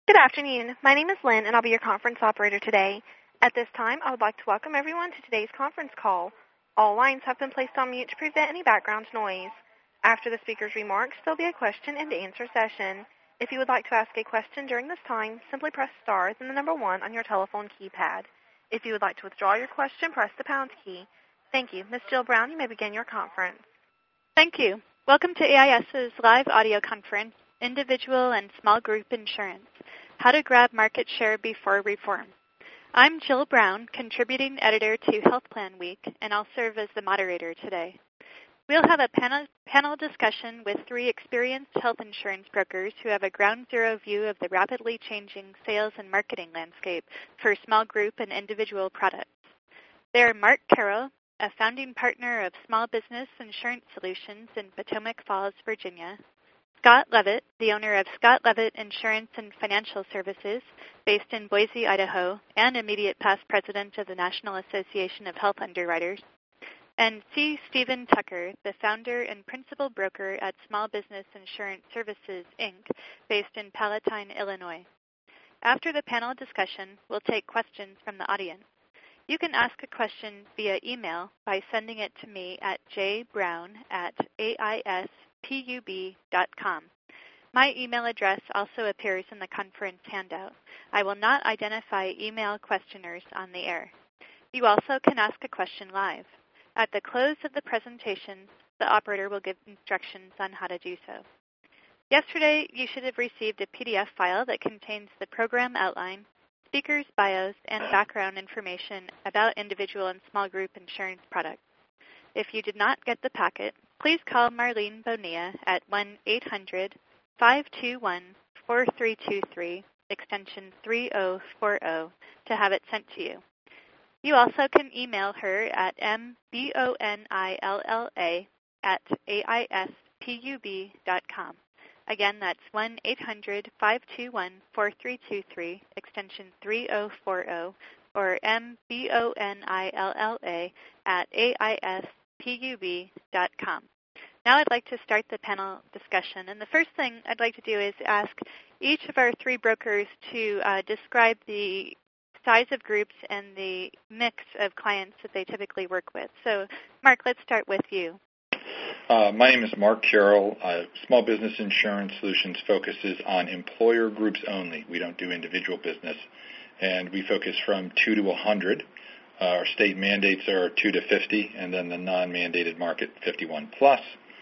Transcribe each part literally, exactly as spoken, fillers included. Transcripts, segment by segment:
Good afternoon. My name is Lynn, and I'll be your conference operator today. At this time, I would like to welcome everyone to today's conference call. All lines have been placed on mute to prevent any background noise. After the speaker's remarks, there will be a question and answer session. If you would like to ask a question during this time, simply press star, then the number one on your telephone keypad. If you would like to withdraw your question, press the pound key. Thank you. Miz Jill Brown, you may begin your conference. Thank you. Welcome to A I S's live audio conference, Individual and Small Group Insurance, How to Grab Market Share Before Reform. I'm Jill Brown, contributing editor to Health Plan Week, and I'll serve as the moderator today. We'll have a panel, panel discussion with three experienced health insurance brokers who have a ground zero view of the rapidly changing sales and marketing landscape for small group and individual products. They're Mark Carroll, a founding partner of Small Business Insurance Solutions in Potomac Falls, Virginia; Scott Levitt, the owner of Scott Levitt Insurance and Financial Services, based in Boise, Idaho, and immediate past president of the National Association of Health Underwriters; and C. Stephen Tucker, the founder and principal broker at Small Business Insurance Services, Incorporated, based in Palatine, Illinois. After the panel discussion, we'll take questions from the audience. You can ask a question via email by sending it to me at jbrown at A I S P U B dot com. My email address also appears in the conference handout. I will not identify email questioners on the air. You also can ask a question live. At the close of the presentation, the operator will give instructions on how to do so. Yesterday, you should have received a P D F file that contains the program outline, speakers' bios, and background information about individual and small group insurance products. If you did not get the packet, please call Marlene Bonilla at one eight hundred, five two one, four three two three, extension three oh four oh, to have it sent to you. You also can email her at m b o n i l l a at A I S P U B dot com. Again, that's one eight hundred, five two one, four three two three, extension three oh four oh, or m b o n i l l a at A I S P U B dot com. Now I'd like to start the panel discussion. And the first thing I'd like to do is ask each of our three brokers to uh, describe the size of groups and the mix of clients that they typically work with. So, Mark, let's start with you. Uh, my name is Mark Carroll. Uh, Small Business Insurance Solutions focuses on employer groups only. We don't do individual business. And we focus from two to one hundred. Uh, our state mandates are two to fifty, and then the non-mandated market fifty-one plus.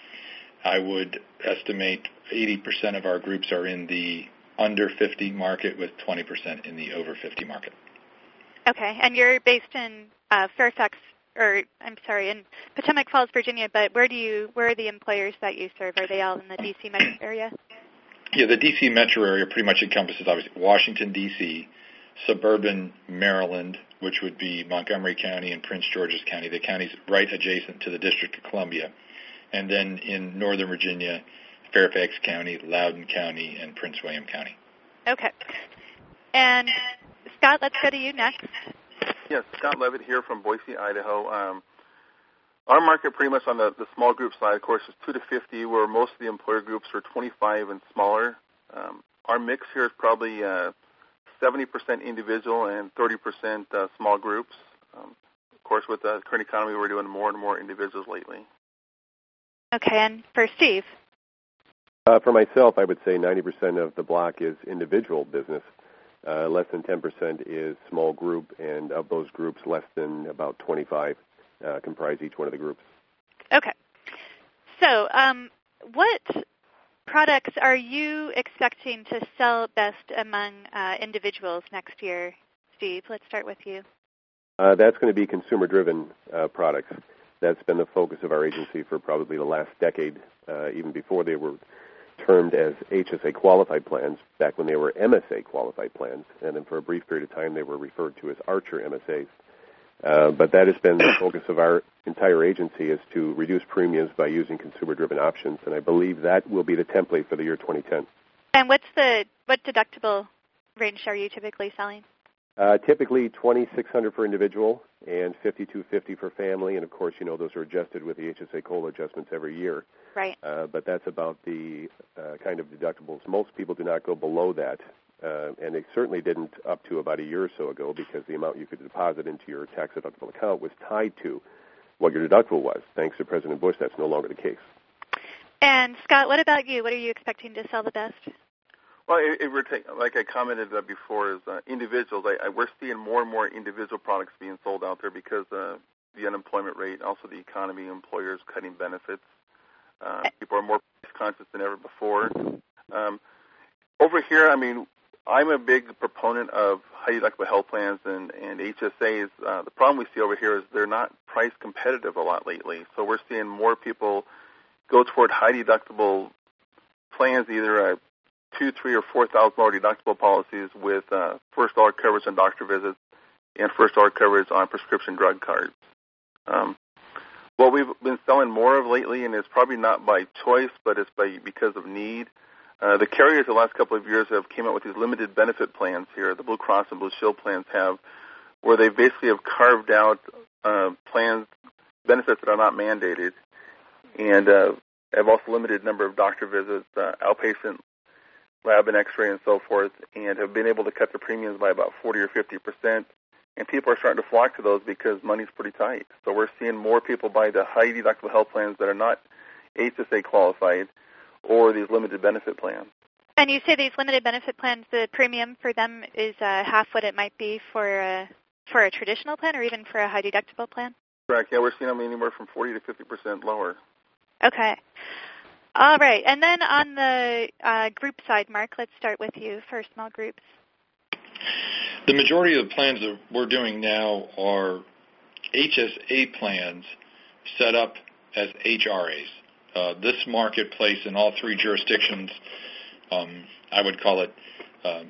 I would estimate eighty percent of our groups are in the under fifty market, with twenty percent in the over fifty market. Okay, and you're based in uh, Fairfax, or I'm sorry, in Potomac Falls, Virginia, but where do you, where are the employers that you serve? Are they all in the D C metro area? Yeah, the D C metro area pretty much encompasses, obviously, Washington, D C, suburban Maryland, which would be Montgomery County and Prince George's County, the counties right adjacent to the District of Columbia. And then in Northern Virginia, Fairfax County, Loudoun County, and Prince William County. Okay. And Scott, let's go to you next. Yes, Scott Levitt here from Boise, Idaho. Um, our market pretty much on the, the small group side, of course, is two to fifty, where most of the employer groups are twenty-five and smaller. Um, our mix here is probably uh, seventy percent individual and thirty percent uh, small groups. Um, of course, with the current economy, we're doing more and more individuals lately. Okay, and for Steve? Uh, for myself, I would say ninety percent of the block is individual business. Uh, less than ten percent is small group, and of those groups, less than about twenty-five uh, comprise each one of the groups. Okay. So um, what products are you expecting to sell best among uh, individuals next year? Steve, let's start with you. Uh, that's going to be consumer-driven uh, products. That's been the focus of our agency for probably the last decade, uh, even before they were termed as H S A qualified plans, back when they were M S A qualified plans, and then for a brief period of time they were referred to as Archer M S As. Uh, but that has been the focus of our entire agency, is to reduce premiums by using consumer-driven options, and I believe that will be the template for the year twenty ten. And what's the what deductible range are you typically selling? Uh, typically twenty-six hundred dollars for individual and fifty-two fifty for family, and of course, you know, those are adjusted with the H S A COLA adjustments every year. Right. Uh, but that's about the uh, kind of deductibles. Most people do not go below that uh, and they certainly didn't up to about a year or so ago, because the amount you could deposit into your tax-deductible account was tied to what your deductible was. Thanks to President Bush, that's no longer the case. And Scott, what about you? What are you expecting to sell the best? Well, it, it, we're take, like I commented uh, before, is uh, individuals. I, I, we're seeing more and more individual products being sold out there because uh, the unemployment rate, also the economy, employers cutting benefits. Uh, people are more price conscious than ever before. Um, over here, I mean, I'm a big proponent of high deductible health plans and, and H S As. Uh, the problem we see over here is they're not price competitive a lot lately. So we're seeing more people go toward high deductible plans, either a two, three, or four thousand dollar deductible policies with uh, first dollar coverage on doctor visits and first dollar coverage on prescription drug cards. Um, what we've been selling more of lately, and it's probably not by choice, but it's by because of need. Uh, the carriers the last couple of years have came out with these limited benefit plans here. The Blue Cross and Blue Shield plans have, where they basically have carved out uh, plans, benefits that are not mandated, and uh, have also limited number of doctor visits, uh, outpatient lab and x-ray and so forth, and have been able to cut the premiums by about forty or fifty percent. And people are starting to flock to those because money's pretty tight. So we're seeing more people buy the high deductible health plans that are not H S A qualified or these limited benefit plans. And you say these limited benefit plans, the premium for them is uh, half what it might be for a, for a traditional plan or even for a high deductible plan? Correct. Yeah, we're seeing them anywhere from forty to fifty percent lower. Okay. All right. And then on the uh, group side, Mark, let's start with you for small groups. The majority of the plans that we're doing now are H S A plans set up as H R As. Uh, this marketplace in all three jurisdictions, um, I would call it uh,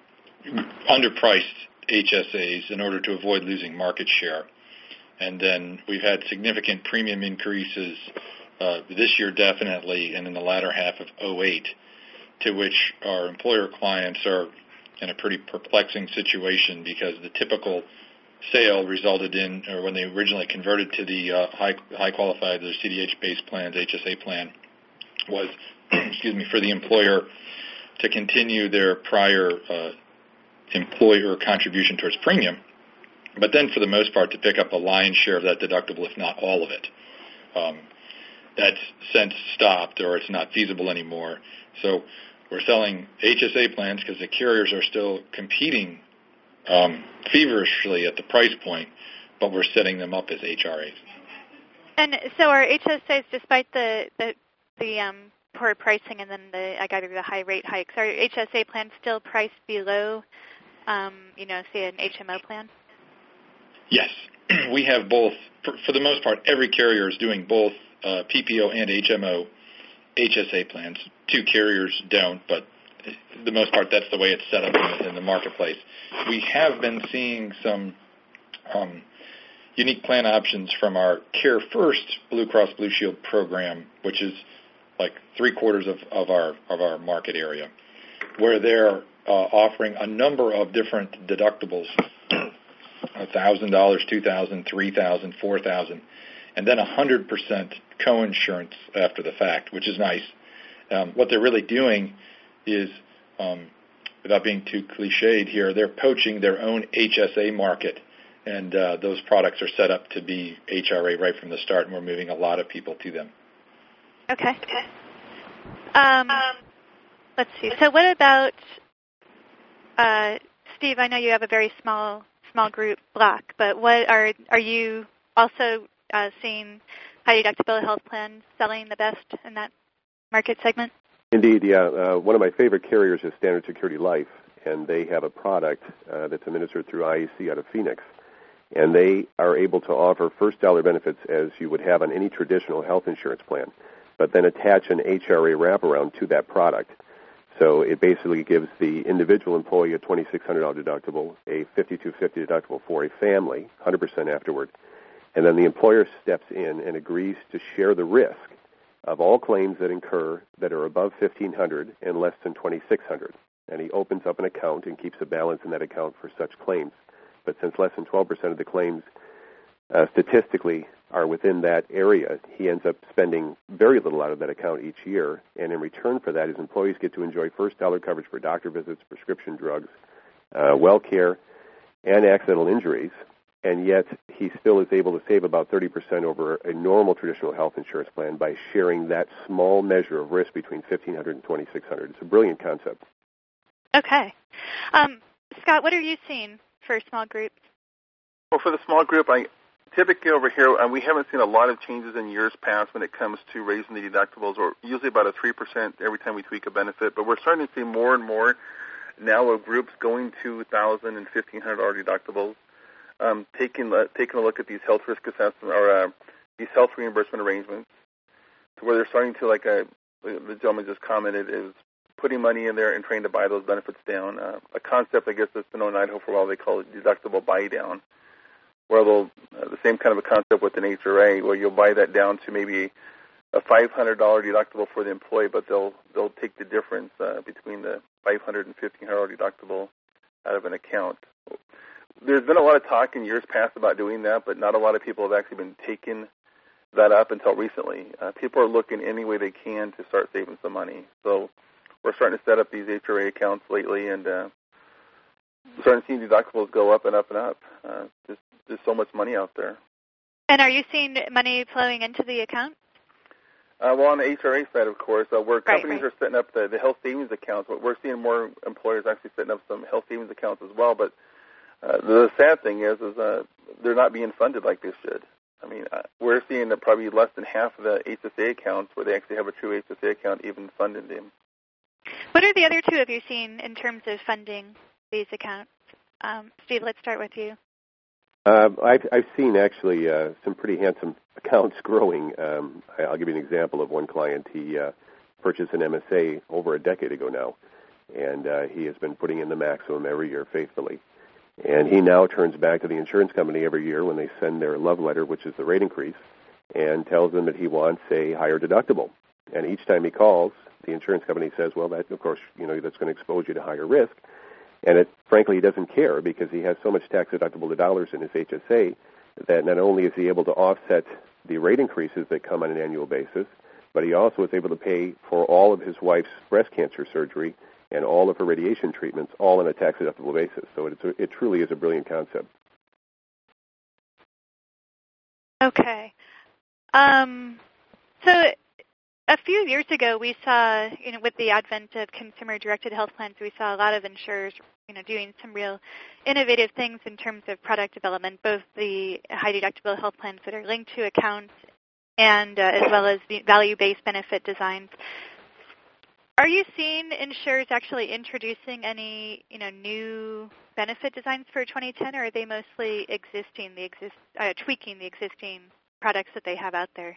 underpriced H S As in order to avoid losing market share. And then we've had significant premium increases uh, this year definitely, and in the latter half of oh eight, to which our employer clients are in a pretty perplexing situation because the typical sale resulted in, or when they originally converted to the uh, high high qualified, the C D H-based plans, H S A plan, was, excuse me, for the employer to continue their prior uh, employer contribution towards premium, but then for the most part to pick up a lion's share of that deductible, if not all of it. Um, that's since stopped, or it's not feasible anymore. So we're selling H S A plans because the carriers are still competing um, feverishly at the price point, but we're setting them up as H R As. And so are H S As, despite the the, the um, poor pricing and then the I got the high rate hikes, are H S A plans still priced below, um, you know, say an H M O plan? Yes, we have both. For, for the most part, every carrier is doing both uh, P P O and H M O H S A plans. Two carriers don't, but for the most part, that's the way it's set up in, in the marketplace. We have been seeing some um, unique plan options from our Care First Blue Cross Blue Shield program, which is like three quarters of, of our of our market area, where they're uh, offering a number of different deductibles: one thousand dollars, two thousand dollars, three thousand dollars, four thousand dollars, and then one hundred percent coinsurance after the fact, which is nice. Um, what they're really doing is, um, without being too cliched here, they're poaching their own H S A market, and uh, those products are set up to be H R A right from the start, and we're moving a lot of people to them. Okay. Um, let's see. So what about, uh, Steve, I know you have a very small small group block, but what are are you also uh, seeing high deductible health plans selling the best in that market segment? Indeed, yeah. Uh, one of my favorite carriers is Standard Security Life, and they have a product uh, that's administered through I A C out of Phoenix. And they are able to offer first dollar benefits as you would have on any traditional health insurance plan, but then attach an H R A wraparound to that product. So it basically gives the individual employee a twenty-six hundred dollars deductible, a fifty-two fifty deductible for a family, one hundred percent afterward. And then the employer steps in and agrees to share the risk of all claims that incur that are above fifteen hundred dollars and less than twenty-six hundred dollars. And he opens up an account and keeps a balance in that account for such claims. But since less than twelve percent of the claims uh, statistically are within that area, he ends up spending very little out of that account each year. And in return for that, his employees get to enjoy first dollar coverage for doctor visits, prescription drugs, uh, well care, and accidental injuries. And yet he still is able to save about thirty percent over a normal traditional health insurance plan by sharing that small measure of risk between fifteen hundred dollars and twenty-six hundred dollars. It's a brilliant concept. Okay. Um, Scott, what are you seeing for small groups? Well, for the small group, I typically over here, uh, we haven't seen a lot of changes in years past when it comes to raising the deductibles, or usually about a three percent every time we tweak a benefit. But we're starting to see more and more now of groups going to one thousand dollars and fifteen hundred dollars deductibles. Um, taking uh, taking a look at these health risk assessment or uh, these health reimbursement arrangements, to where they're starting to, like uh, the gentleman just commented, is putting money in there and trying to buy those benefits down. Uh, a concept, I guess, that's been known in Idaho for a while. They call it deductible buy down, where they'll uh, the same kind of a concept with an H R A, where you'll buy that down to maybe a five hundred dollars deductible for the employee, but they'll they'll take the difference uh, between the five hundred dollars and fifteen hundred dollars deductible out of an account. There's been a lot of talk in years past about doing that, but not a lot of people have actually been taking that up until recently. Uh, people are looking any way they can to start saving some money. So we're starting to set up these H R A accounts lately, and uh, starting to see deductibles go up and up and up. Uh, there's, there's so much money out there. And are you seeing money flowing into the account? Uh, well, on the H R A side, of course, uh, where right, companies right. are setting up the, the health savings accounts, we're seeing more employers actually setting up some health savings accounts as well. But uh, the sad thing is, is uh, they're not being funded like they should. I mean, uh, we're seeing that probably less than half of the H S A accounts where they actually have a true H S A account even funded them. What are the other two of you seeing in terms of funding these accounts? Um, Steve, let's start with you. Uh, I've, I've seen actually uh, some pretty handsome accounts growing. Um, I'll give you an example of one client. He uh, purchased an M S A over a decade ago now, and uh, he has been putting in the maximum every year faithfully. And he now turns back to the insurance company every year when they send their love letter, which is the rate increase, and tells them that he wants a higher deductible. And each time he calls, the insurance company says, well, that, of course, you know, that's going to expose you to higher risk. And it, frankly, he doesn't care because he has so much tax-deductible dollars in his H S A that not only is he able to offset the rate increases that come on an annual basis, but he also is able to pay for all of his wife's breast cancer surgery and all of her radiation treatments, all on a tax-deductible basis. So it's a, it truly is a brilliant concept. Okay. Um, so a few years ago, we saw, you know, with the advent of consumer-directed health plans, we saw a lot of insurers, you know, doing some real innovative things in terms of product development, both the high-deductible health plans that are linked to accounts and uh, as well as the value-based benefit designs. Are you seeing insurers actually introducing any, you know, new benefit designs for twenty ten, or are they mostly existing, the exist, uh, tweaking the existing products that they have out there?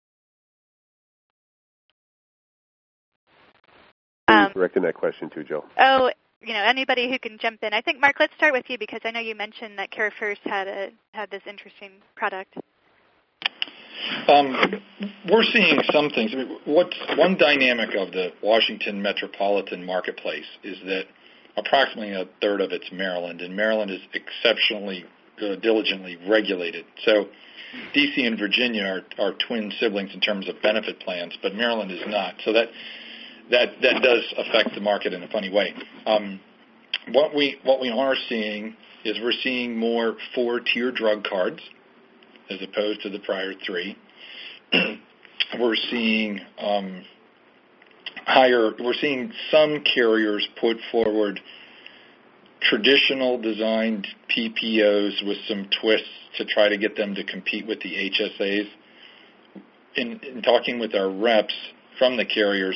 Um, directing that question to Joe. Oh, you know, anybody who can jump in. I think, Mark, let's start with you because I know you mentioned that CareFirst had a had this interesting product. Um, we're seeing some things. I mean, what's one dynamic of the Washington metropolitan marketplace is that approximately a third of it's Maryland, and Maryland is exceptionally uh, diligently regulated. So D C and Virginia are, are twin siblings in terms of benefit plans, but Maryland is not. So that that that does affect the market in a funny way. Um, what we what we are seeing is we're seeing more four-tier drug cards as opposed to the prior three. We're seeing um, higher. We're seeing some carriers put forward traditional designed P P Os with some twists to try to get them to compete with the H S As. In, in talking with our reps from the carriers,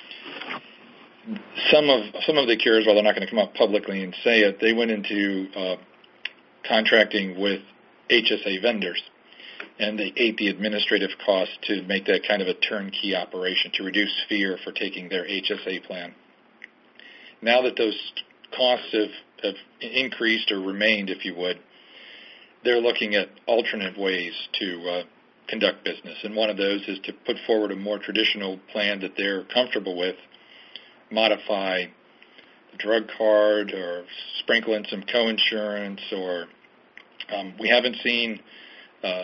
some of some of the carriers, while they're not going to come up publicly and say it, they went into uh, contracting with H S A vendors. And they ate the administrative costs to make that kind of a turnkey operation to reduce fear for taking their H S A plan. Now that those costs have, have increased or remained, if you would, they're looking at alternate ways to uh, conduct business. And one of those is to put forward a more traditional plan that they're comfortable with, modify the drug card or sprinkle in some coinsurance, or um, we haven't seen uh,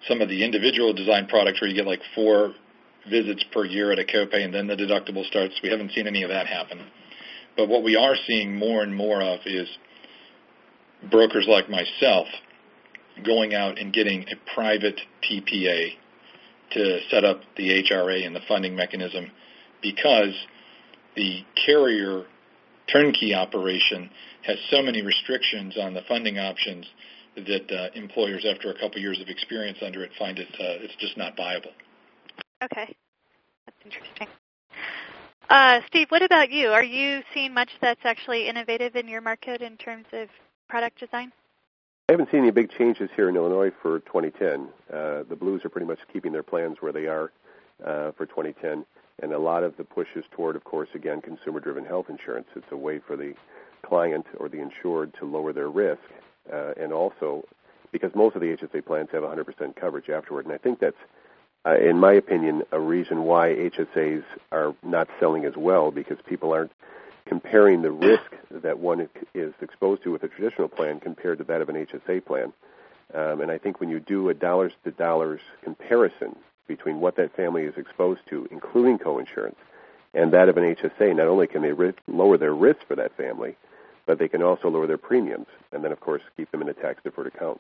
some of the individual design products where you get like four visits per year at a copay and then the deductible starts. We haven't seen any of that happen. But what we are seeing more and more of is brokers like myself going out and getting a private P P A to set up the H R A and the funding mechanism, because the carrier turnkey operation has so many restrictions on the funding options that uh, employers, after a couple years of experience under it, find it uh, it's just not viable. Okay, that's interesting. Uh, Steve, what about you? Are you seeing much that's actually innovative in your market in terms of product design? I haven't seen any big changes here in Illinois for twenty ten. Uh, the Blues are pretty much keeping their plans where they are uh, for twenty ten, and a lot of the push is toward, of course, again, consumer-driven health insurance. It's a way for the client or the insured to lower their risk, uh, and also because most of the H S A plans have one hundred percent coverage afterward, and I think that's, uh, in my opinion, a reason why H S As are not selling as well, because people aren't comparing the risk that one is exposed to with a traditional plan compared to that of an H S A plan. Um, and I think when you do a dollars-to-dollars comparison between what that family is exposed to, including coinsurance, and that of an H S A, not only can they ri- lower their risk for that family, but they can also lower their premiums, and then, of course, keep them in a tax-deferred account.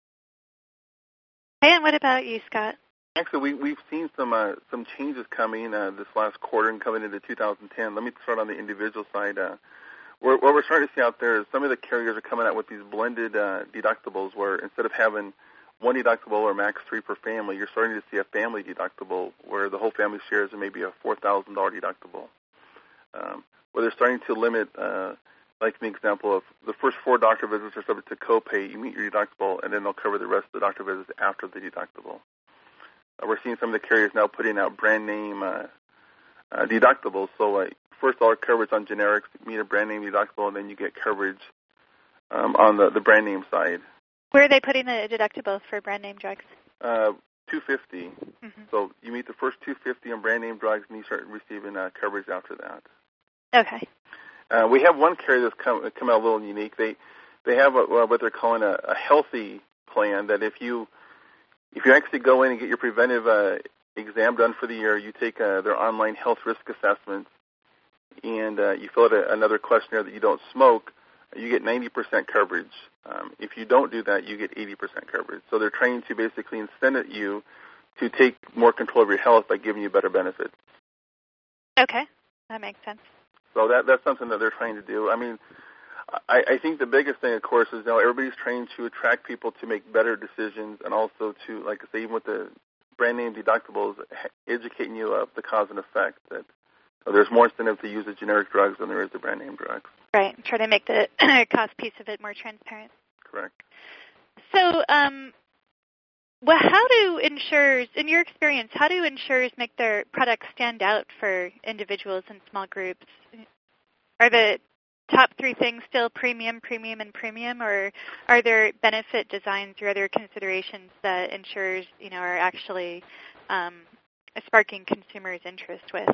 Hey, and what about you, Scott? Actually, we, we've seen some uh, some changes coming uh, this last quarter and coming into two thousand ten. Let me start on the individual side. Uh, we're, what we're starting to see out there is some of the carriers are coming out with these blended uh, deductibles where instead of having one deductible or max three per family, you're starting to see a family deductible where the whole family shares and maybe a four thousand dollars deductible. Um, where they're starting to limit, uh, like an example of the first four doctor visits are subject to copay, you meet your deductible, and then they'll cover the rest of the doctor visits after the deductible. Uh, we're seeing some of the carriers now putting out brand name uh, uh, deductibles. So uh, first dollar coverage on generics, meet a brand name deductible, and then you get coverage um, on the, the brand name side. Where are they putting the deductible for brand name drugs? Uh, two hundred fifty dollars. Mm-hmm. So you meet the first two hundred fifty dollars on brand name drugs, and you start receiving uh, coverage after that. Okay. Uh, we have one carrier that's come, come out a little unique. They they have a, well, what they're calling a, a healthy plan that if you if you actually go in and get your preventive uh, exam done for the year, you take uh, their online health risk assessment, and uh, you fill out a, another questionnaire that you don't smoke, you get ninety percent coverage. Um, if you don't do that, you get eighty percent coverage. So they're trying to basically incent you to take more control of your health by giving you better benefits. Okay, that makes sense. So that that's something that they're trying to do. I mean, I, I think the biggest thing, of course, is now everybody's trying to attract people to make better decisions, and also to, like I say, even with the brand name deductibles, educating you of the cause and effect. That so there's more incentive to use the generic drugs than there is the brand name drugs. Right. Try to make the cost piece of it more transparent. Correct. So, um, well, how do insurers, in your experience, how do insurers make their products stand out for individuals and small groups? Are the top three things still premium, premium, and premium, or are there benefit designs or other considerations that insurers, you know, are actually um, sparking consumers' interest with?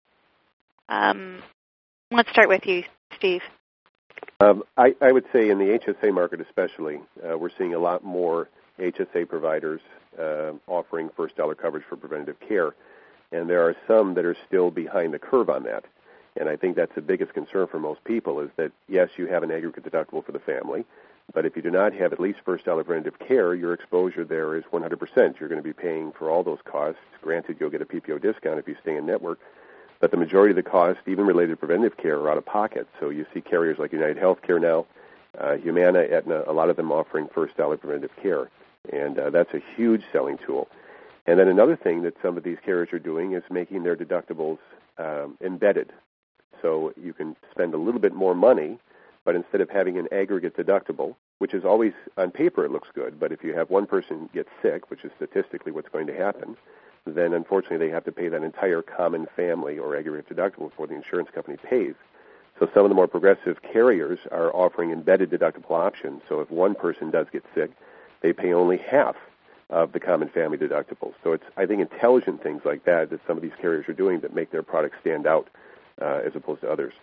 Um, let's start with you, Steve. Um, I, I would say in the H S A market especially, uh, we're seeing a lot more H S A providers uh, offering first dollar coverage for preventative care, and there are some that are still behind the curve on that. And I think that's the biggest concern for most people is that, yes, you have an aggregate deductible for the family, but if you do not have at least first dollar preventative care, your exposure there is one hundred percent. You're going to be paying for all those costs. Granted, you'll get a P P O discount if you stay in network, but the majority of the costs, even related to preventative care, are out of pocket. So you see carriers like United Healthcare now, uh, Humana, Aetna, a lot of them offering first dollar preventative care. And uh, that's a huge selling tool. And then another thing that some of these carriers are doing is making their deductibles um, embedded. So you can spend a little bit more money, but instead of having an aggregate deductible, which is always, on paper it looks good, but if you have one person get sick, which is statistically what's going to happen, then unfortunately they have to pay that entire common family or aggregate deductible before the insurance company pays. So some of the more progressive carriers are offering embedded deductible options. So if one person does get sick, they pay only half of the common family deductible. So it's, I think, intelligent things like that that some of these carriers are doing that make their products stand out uh, as opposed to others.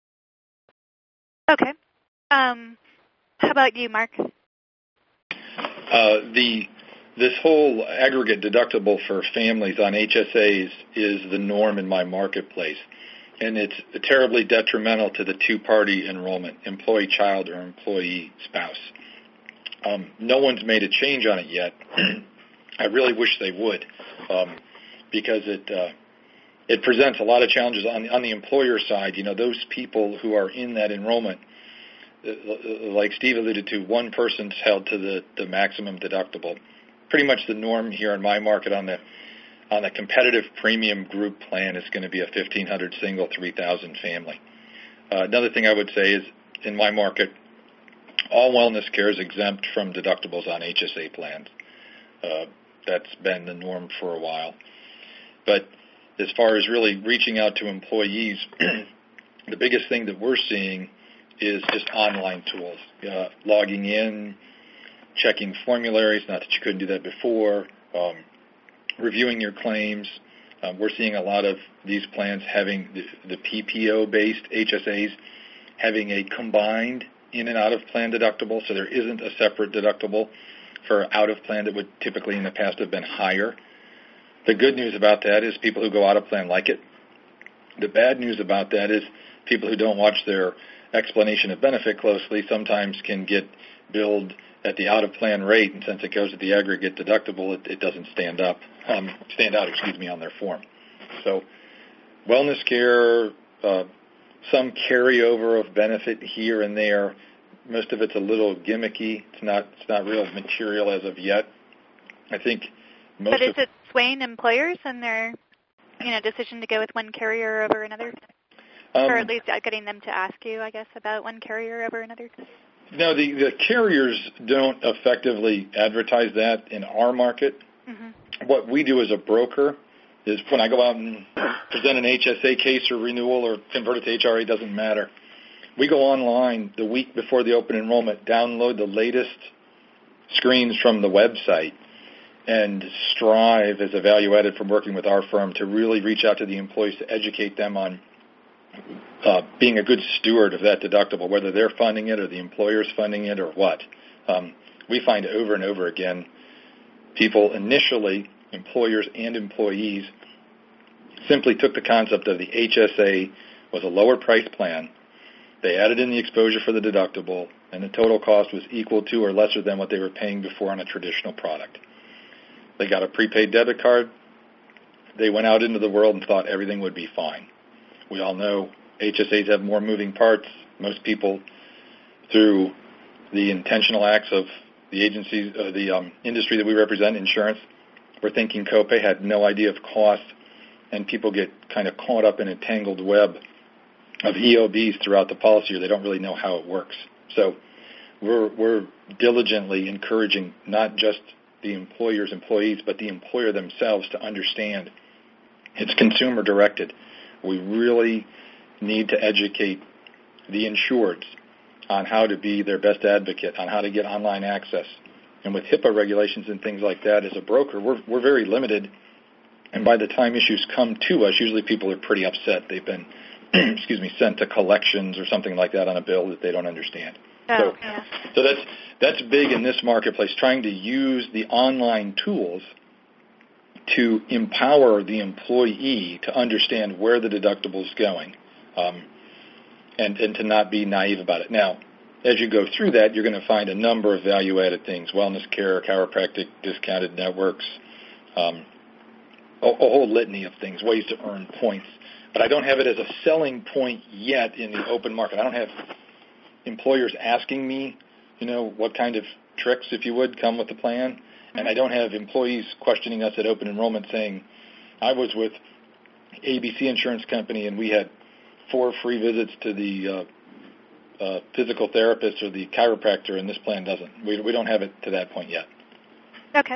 Okay. Um, how about you, Mark? Uh, the this whole aggregate deductible for families on H S As is the norm in my marketplace, and it's terribly detrimental to the two-party enrollment, employee child or employee spouse. Um, no one's made a change on it yet. I really wish they would, um, because it uh, it presents a lot of challenges on on the employer side. You know, those people who are in that enrollment, like Steve alluded to, one person's held to the, the maximum deductible. Pretty much the norm here in my market on the on the competitive premium group plan is going to be a fifteen hundred single, three thousand family. Uh, another thing I would say is in my market, all wellness care is exempt from deductibles on H S A plans. Uh, that's been the norm for a while. But as far as really reaching out to employees, the biggest thing that we're seeing is just online tools, uh, logging in, checking formularies, not that you couldn't do that before, um, reviewing your claims. Um, we're seeing a lot of these plans having the, the P P O-based H S As having a combined in and out of plan deductible, so there isn't a separate deductible for out of plan that would typically in the past have been higher. The good news about that is people who go out of plan like it. The bad news about that is people who don't watch their explanation of benefit closely sometimes can get billed at the out-of-plan rate, and since it goes at the aggregate deductible, it, it doesn't stand up, um, stand out, excuse me, on their form. So, wellness care, uh, some carryover of benefit here and there. Most of it's a little gimmicky. It's not, it's not real material as of yet. I think most. But is of, it swaying employers in their, you know, decision to go with one carrier over another, um, or at least getting them to ask you, I guess, about one carrier over another? No, the, the carriers don't effectively advertise that in our market. Mm-hmm. What we do as a broker is when I go out and present an H S A case or renewal or convert it to H R A, doesn't matter. We go online the week before the open enrollment, download the latest screens from the website, and strive as a value added from working with our firm to really reach out to the employees to educate them on Uh, being a good steward of that deductible, whether they're funding it or the employer's funding it or what. Um, we find over and over again, people initially, employers and employees, simply took the concept of the H S A was a lower price plan. They added in the exposure for the deductible, and the total cost was equal to or lesser than what they were paying before on a traditional product. They got a prepaid debit card. They went out into the world and thought everything would be fine. We all know H S As have more moving parts. Most people, through the intentional acts of the agencies, uh, the um, industry that we represent, insurance, were thinking copay, had no idea of cost, and people get kind of caught up in a tangled web of E O Bs throughout the policy, or they don't really know how it works. So we're, we're diligently encouraging not just the employer's employees, but the employer themselves to understand it's consumer-directed. We really need to educate the insureds on how to be their best advocate, on how to get online access. And with HIPAA regulations and things like that, as a broker, we're, we're very limited. And by the time issues come to us, usually people are pretty upset. They've been, excuse me, sent to collections or something like that on a bill that they don't understand. Oh, so, yeah. so that's that's big in this marketplace, trying to use the online tools to empower the employee to understand where the deductible is going, um, and, and to not be naive about it. Now, as you go through that, you're going to find a number of value-added things, wellness care, chiropractic, discounted networks, um, a, a whole litany of things, ways to earn points. But I don't have it as a selling point yet in the open market. I don't have employers asking me, you know, what kind of tricks, if you would, come with the plan. And I don't have employees questioning us at open enrollment saying, I was with A B C Insurance Company and we had four free visits to the uh, uh, physical therapist or the chiropractor, and this plan doesn't. We, we don't have it to that point yet. Okay.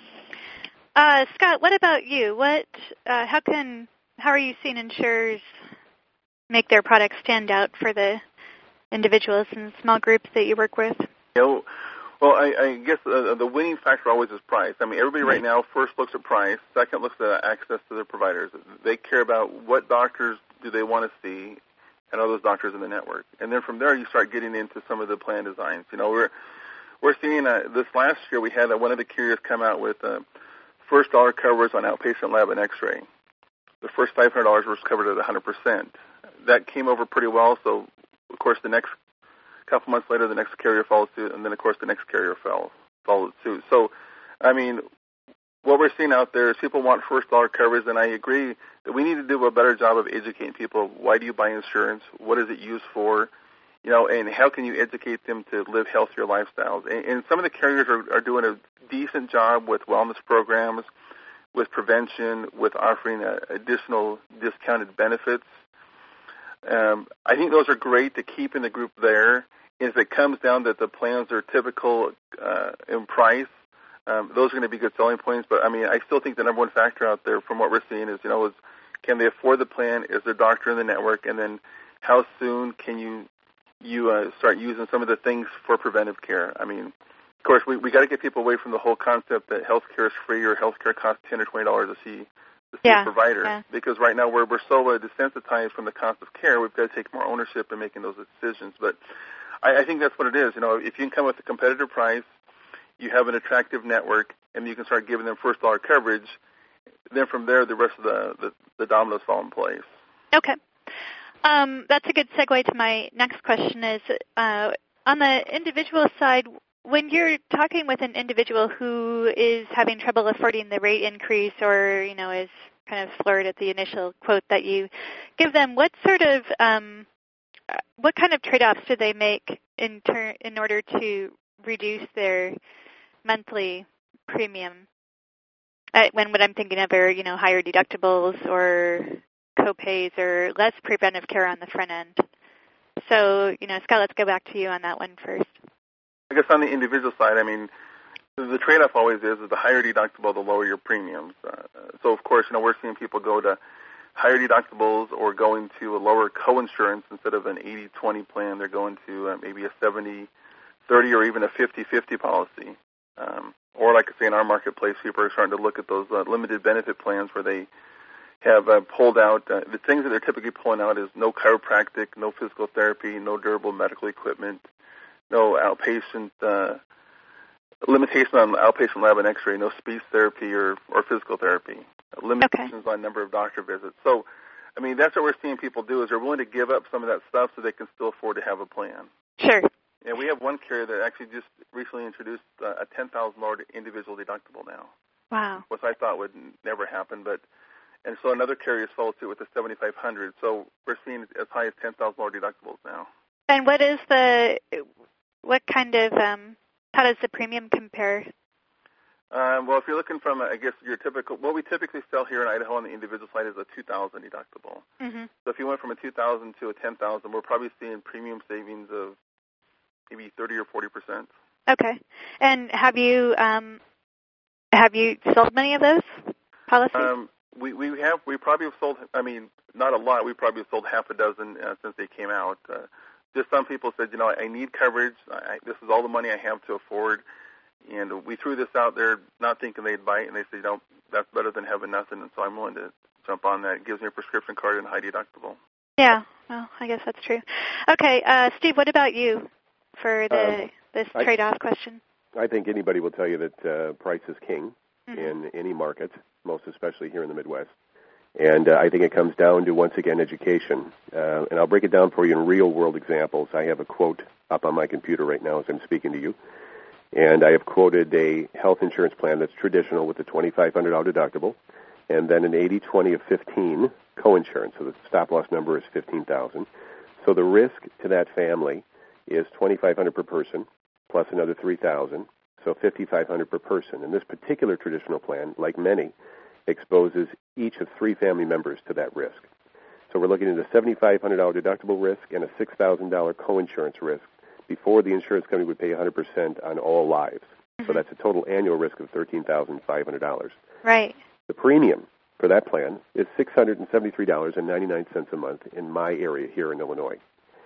Uh, Scott, what about you? What? Uh, how can? How are you seeing insurers make their products stand out for the individuals and small groups that you work with? You know, well, I, I guess uh, the winning factor always is price. I mean, everybody right now first looks at price, second looks at access to their providers. They care about what doctors do they want to see, and are those doctors in the network. And then from there, you start getting into some of the plan designs. You know, we're we're seeing uh, this last year we had uh, one of the carriers come out with uh, first dollar coverage on outpatient lab and X-ray. The first five hundred dollars was covered at one hundred percent. That came over pretty well, so of course the next couple months later the next carrier followed suit, and then of course the next carrier fell, followed suit. So, I mean, what we're seeing out there is people want first dollar coverage, and I agree that we need to do a better job of educating people. Why do you buy insurance? What is it used for? You know, and how can you educate them to live healthier lifestyles? And, and some of the carriers are, are doing a decent job with wellness programs, with prevention, with offering uh, additional discounted benefits. Um, I think those are great to keep in the group there. If it comes down that the plans are typical uh, in price, um, those are going to be good selling points. But, I mean, I still think the number one factor out there from what we're seeing is, you know, is can they afford the plan? Is their doctor in the network? And then how soon can you you uh, start using some of the things for preventive care? I mean, of course, we we got to get people away from the whole concept that health care is free or health care costs ten or twenty dollars to see to see yeah, a provider. Yeah. Because right now we're we're so uh, desensitized from the cost of care, we've got to take more ownership in making those decisions. But I, I think that's what it is. You know, if you can come with a competitive price, you have an attractive network, and you can start giving them first dollar coverage, then from there the rest of the the, the dominoes fall in place. Okay. Um, that's a good segue to my next question is, uh, on the individual side, when you're talking with an individual who is having trouble affording the rate increase or, you know, is kind of floored at the initial quote that you give them, what sort of, um, what kind of trade-offs do they make in, ter- in order to reduce their monthly premium? Uh, when what I'm thinking of are, you know, higher deductibles or co-pays or less preventive care on the front end. So, you know, Scott, let's go back to you on that one first. I guess on the individual side, I mean, the trade-off always is, is the higher deductible, the lower your premiums. Uh, so, of course, you know, we're seeing people go to higher deductibles or going to a lower co-insurance instead of an eighty twenty plan. They're going to uh, maybe a seventy thirty or even a fifty fifty policy. Um, or like I say, in our marketplace, people are starting to look at those uh, limited benefit plans where they have uh, pulled out, uh, the things that they're typically pulling out is no chiropractic, no physical therapy, no durable medical equipment, no outpatient, uh, limitation on outpatient lab and X-ray, no speech therapy or, or physical therapy, limitations okay. on number of doctor visits. So, I mean, that's what we're seeing people do is they're willing to give up some of that stuff so they can still afford to have a plan. Sure. And we have one carrier that actually just recently introduced uh, a ten thousand dollars individual deductible now. Wow. Which I thought would never happen, but and so another carrier followed suit with the seventy-five hundred. So we're seeing as high as ten thousand dollars deductibles now. And what is the, what kind of, um, how does the premium compare? Um, well, if you're looking from, I guess, your typical, what we typically sell here in Idaho on the individual side is a two thousand dollars deductible. Mm-hmm. So if you went from a two thousand dollars to a ten thousand dollars, we're probably seeing premium savings of maybe thirty or forty percent. Okay. And have you, um, have you sold many of those policies? Um, We we have we probably have sold. I mean, not a lot. We probably have sold half a dozen uh, since they came out. Uh, just some people said, you know, I need coverage. I, this is all the money I have to afford, and we threw this out there, not thinking they'd bite. And they said, you know, that's better than having nothing. And so I'm willing to jump on that. It gives me a prescription card and a high deductible. Yeah, well, I guess that's true. Okay, uh, Steve, what about you for the um, this trade-off I, question? I think anybody will tell you that uh, price is king mm-hmm. in any market, most especially here in the Midwest. And uh, I think it comes down to, once again, education. Uh, and I'll break it down for you in real-world examples. I have a quote up on my computer right now as I'm speaking to you. And I have quoted a health insurance plan that's traditional with a twenty-five hundred dollars deductible, and then an eighty twenty of fifteen co-insurance. So the stop-loss number is fifteen thousand dollars. So the risk to that family is twenty-five hundred dollars per person, plus another three thousand dollars, so fifty-five hundred dollars per person. And this particular traditional plan, like many, exposes each of three family members to that risk. So we're looking at a seventy-five hundred dollars deductible risk and a six thousand dollars co-insurance risk before the insurance company would pay one hundred percent on all lives. Mm-hmm. So that's a total annual risk of thirteen thousand five hundred dollars. Right. The premium for that plan is six hundred seventy-three dollars and ninety-nine cents a month in my area here in Illinois.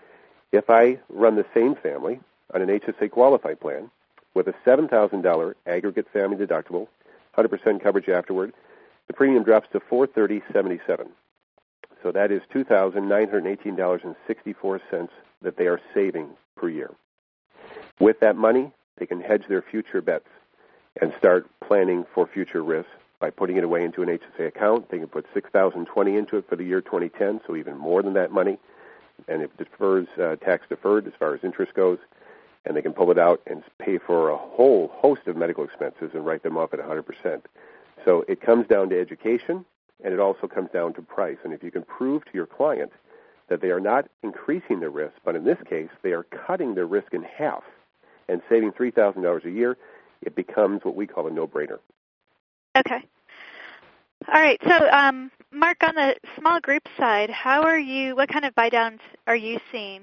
If I run the same family on an H S A qualified plan with a seven thousand dollars aggregate family deductible, one hundred percent coverage afterward, the premium drops to four hundred thirty dollars and seventy-seven cents. So that is two thousand nine hundred eighteen dollars and sixty-four cents that they are saving per year. With that money, they can hedge their future bets and start planning for future risks by putting it away into an H S A account. They can put six thousand twenty into it for the year twenty ten, so even more than that money, and it defers uh, tax deferred as far as interest goes, and they can pull it out and pay for a whole host of medical expenses and write them off at one hundred percent. So it comes down to education, and it also comes down to price. And if you can prove to your client that they are not increasing their risk, but in this case they are cutting their risk in half and saving three thousand dollars a year, it becomes what we call a no-brainer. Okay. All right. So, um, Mark, on the small group side, how are you? What kind of buy downs are you seeing?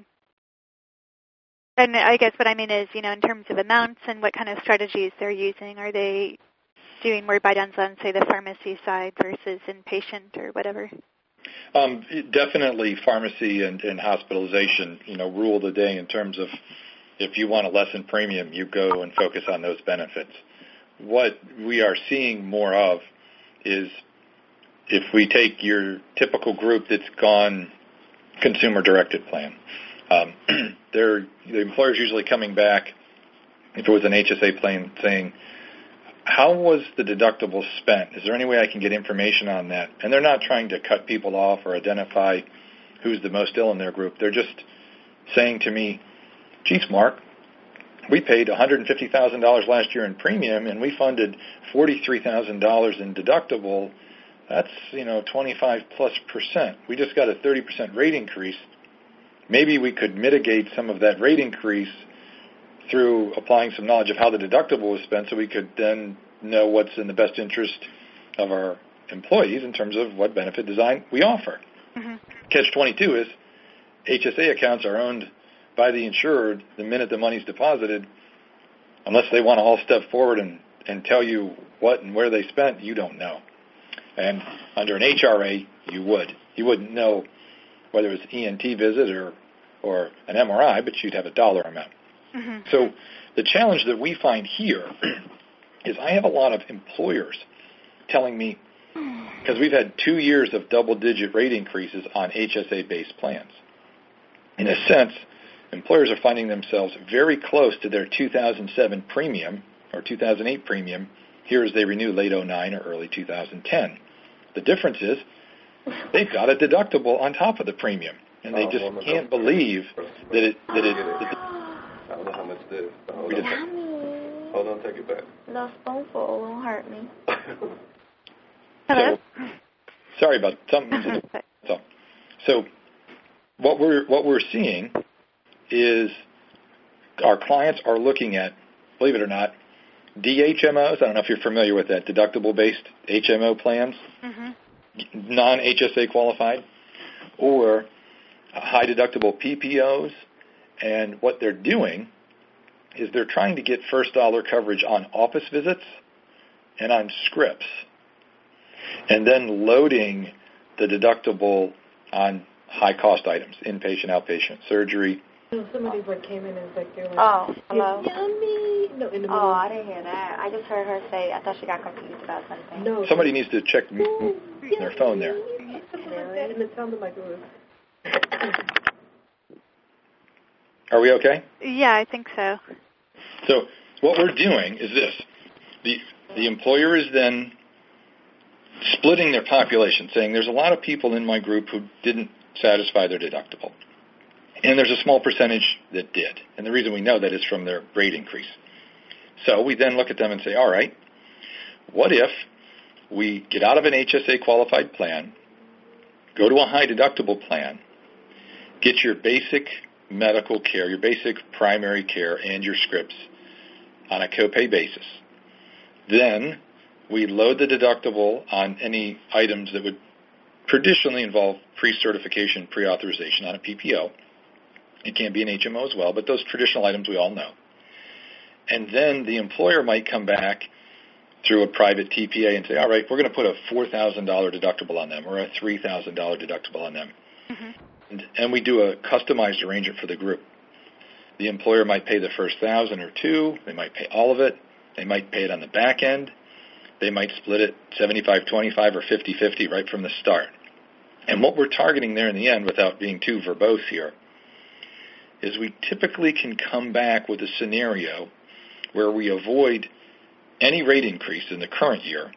And I guess what I mean is, you know, in terms of amounts and what kind of strategies they're using. Are they doing more buy downs on, say, the pharmacy side versus inpatient or whatever? Um, definitely, pharmacy and, and hospitalization, you know, rule the day in terms of if you want to lessen premium, you go and focus on those benefits. What we are seeing more of is if we take your typical group that's gone consumer-directed plan, um, they're, the employer's usually coming back, if it was an H S A plan, saying, how was the deductible spent? Is there any way I can get information on that? And they're not trying to cut people off or identify who's the most ill in their group. They're just saying to me, geez, Mark, we paid one hundred fifty thousand dollars last year in premium, and we funded forty-three thousand dollars in deductible. That's, you know, twenty-five plus percent. We just got a thirty percent rate increase. Maybe we could mitigate some of that rate increase through applying some knowledge of how the deductible was spent, so we could then know what's in the best interest of our employees in terms of what benefit design we offer. Mm-hmm. Catch twenty-two is H S A accounts are owned by the insured the minute the money's deposited. Unless they want to all step forward and, and tell you what and where they spent, you don't know. And under an H R A, you would. You wouldn't know whether it was an E N T visit or, or an M R I, but you'd have a dollar amount. Mm-hmm. So the challenge that we find here is I have a lot of employers telling me, because we've had two years of double-digit rate increases on H S A-based plans. In a sense, employers are finding themselves very close to their two thousand seven premium or two thousand eight premium here as they renew late oh nine or early two thousand ten. The difference is they've got a deductible on top of the premium, and they just can't believe that it that it. That it I don't know how much this is. Hold on. Hold on, take it back. No spoonful won't hurt me. Hello. So, sorry about something. so, so what we're what we're seeing is our clients are looking at, believe it or not, D H M Os. I don't know if you're familiar with that, deductible-based H M O plans, mm-hmm. non-H S A qualified, or high-deductible P P Os. And what they're doing is they're trying to get first dollar coverage on office visits and on scripts, and then loading the deductible on high-cost items, inpatient, outpatient, surgery. Somebody like came in and was like, they're like, oh, hello. Yummy. No, in the middle. Oh, I didn't hear that. I just heard her say, I thought she got confused about something. No. Somebody needs to check no, their phone there. Really? And it sounded like it was. Are we okay? Yeah, I think so. So what we're doing is this. The, the employer is then splitting their population, saying there's a lot of people in my group who didn't satisfy their deductible. And there's a small percentage that did. And the reason we know that is from their rate increase. So we then look at them and say, all right, what if we get out of an H S A qualified plan, go to a high deductible plan, get your basic medical care, your basic primary care and your scripts on a copay basis. Then we load the deductible on any items that would traditionally involve pre-certification, pre-authorization on a P P O. It can be an H M O as well, but those traditional items we all know. And then the employer might come back through a private T P A and say, all right, we're going to put a four thousand dollars deductible on them or a three thousand dollars deductible on them. Mm-hmm. And, and we do a customized arrangement for the group. The employer might pay the first thousand or two. They might pay all of it. They might pay it on the back end. They might split it seventy-five twenty-five or fifty fifty right from the start. And what we're targeting there in the end, without being too verbose here, is we typically can come back with a scenario where we avoid any rate increase in the current year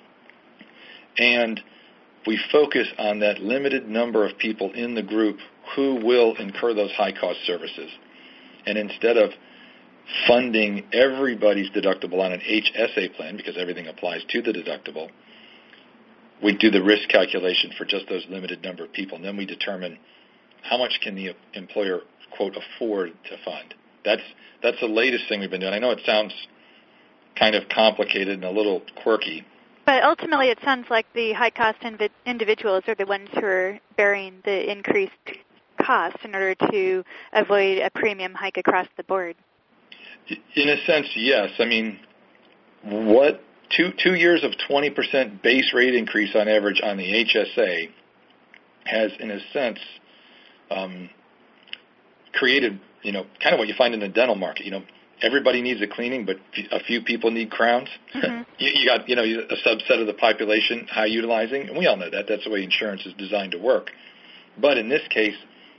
and we focus on that limited number of people in the group who will incur those high-cost services. And instead of funding everybody's deductible on an H S A plan, because everything applies to the deductible, we do the risk calculation for just those limited number of people, and then we determine how much can the employer, quote, afford to fund. That's that's the latest thing we've been doing. I know it sounds kind of complicated and a little quirky. But ultimately it sounds like the high-cost invi- individuals are the ones who are bearing the increased cost in order to avoid a premium hike across the board. In a sense, yes. I mean, what two two years of twenty percent base rate increase on average on the H S A has, in a sense, um, created, you know, kind of what you find in the dental market. You know, everybody needs a cleaning, but a few people need crowns. Mm-hmm. you, you got, you know, a subset of the population high utilizing, and we all know that. That's the way insurance is designed to work. But in this case,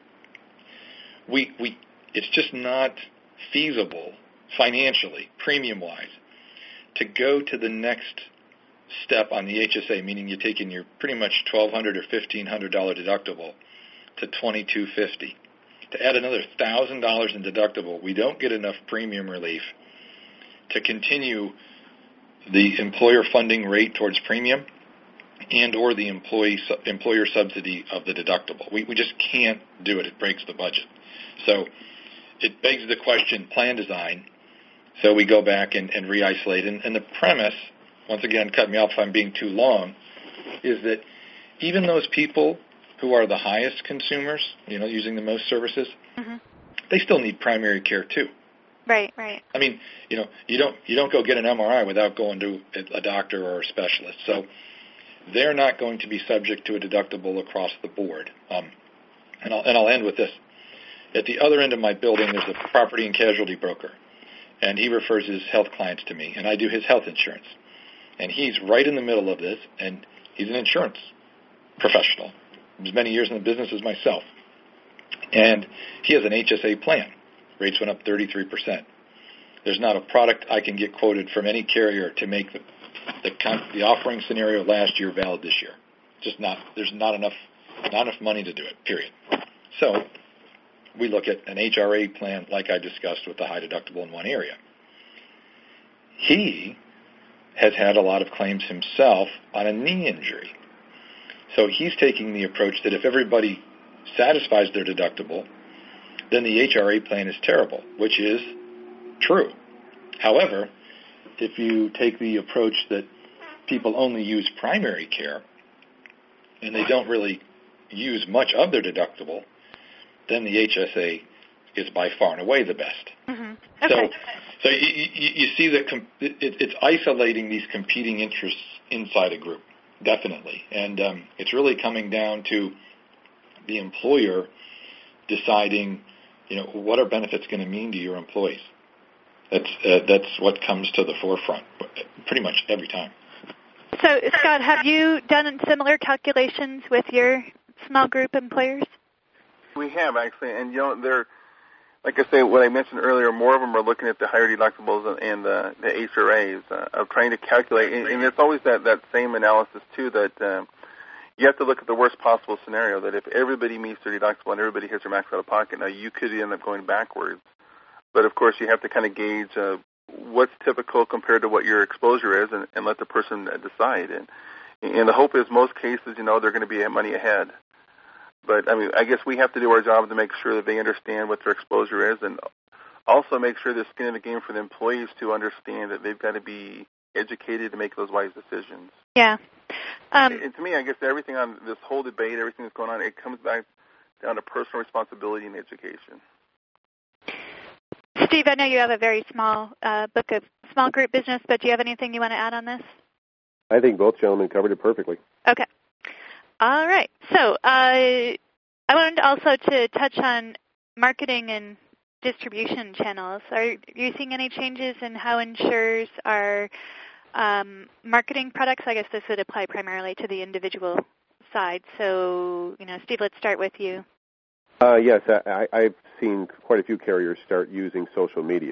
we we it's just not feasible financially, premium-wise, to go to the next step on the H S A, meaning you're taking your pretty much twelve hundred dollars or fifteen hundred dollars deductible to twenty-two fifty. To add another one thousand dollars in deductible, we don't get enough premium relief to continue the employer funding rate towards premium and or the employee employer subsidy of the deductible. We, we just can't do it. It breaks the budget. So it begs the question, plan design. So we go back and, and re-isolate. And, and the premise, once again, cut me off if I'm being too long, is that even those people who are the highest consumers, you know, using the most services, mm-hmm. they still need primary care too. Right, right. I mean, you know, you don't you don't go get an M R I without going to a doctor or a specialist. So they're not going to be subject to a deductible across the board. Um, and I'll and I'll end with this. At the other end of my building, there's a property and casualty broker, and he refers his health clients to me, and I do his health insurance. And he's right in the middle of this, and he's an insurance professional. As many years in the business as myself. And he has an H S A plan. Rates went up thirty-three percent. There's not a product I can get quoted from any carrier to make the the, the offering scenario last year valid this year. Just not. There's not enough not enough money to do it, period. So we look at an H R A plan like I discussed with the high deductible in one area. He has had a lot of claims himself on a knee injury. So he's taking the approach that if everybody satisfies their deductible, then the H R A plan is terrible, which is true. However, if you take the approach that people only use primary care and they don't really use much of their deductible, then the H S A is by far and away the best. Mm-hmm. Okay. So, so you, you, you see that com- it, it's isolating these competing interests inside a group. Definitely. And um, it's really coming down to the employer deciding, you know, what are benefits going to mean to your employees. That's uh, that's what comes to the forefront pretty much every time. So, Scott, have you done similar calculations with your small group employers? We have, actually. And, you know, they're, like I say, what I mentioned earlier, more of them are looking at the higher deductibles and the, the H R As uh, of trying to calculate. And, and it's always that, that same analysis, too, that um, you have to look at the worst possible scenario, that if everybody meets their deductible and everybody hits their max out of pocket, now you could end up going backwards. But, of course, you have to kind of gauge uh, what's typical compared to what your exposure is and, and let the person decide. And, and the hope is most cases, you know, they're going to be money ahead. But, I mean, I guess we have to do our job to make sure that they understand what their exposure is and also make sure there's skin in the game for the employees to understand that they've got to be educated to make those wise decisions. Yeah. Um, and, and to me, I guess everything on this whole debate, everything that's going on, it comes back down to personal responsibility and education. Steve, I know you have a very small uh, book of small group business, but do you have anything you want to add on this? I think both gentlemen covered it perfectly. Okay. All right. So uh, I wanted also to touch on marketing and distribution channels. Are you seeing any changes in how insurers are um, marketing products? I guess this would apply primarily to the individual side. So, you know, Steve, let's start with you. Uh, yes, I, I've seen quite a few carriers start using social media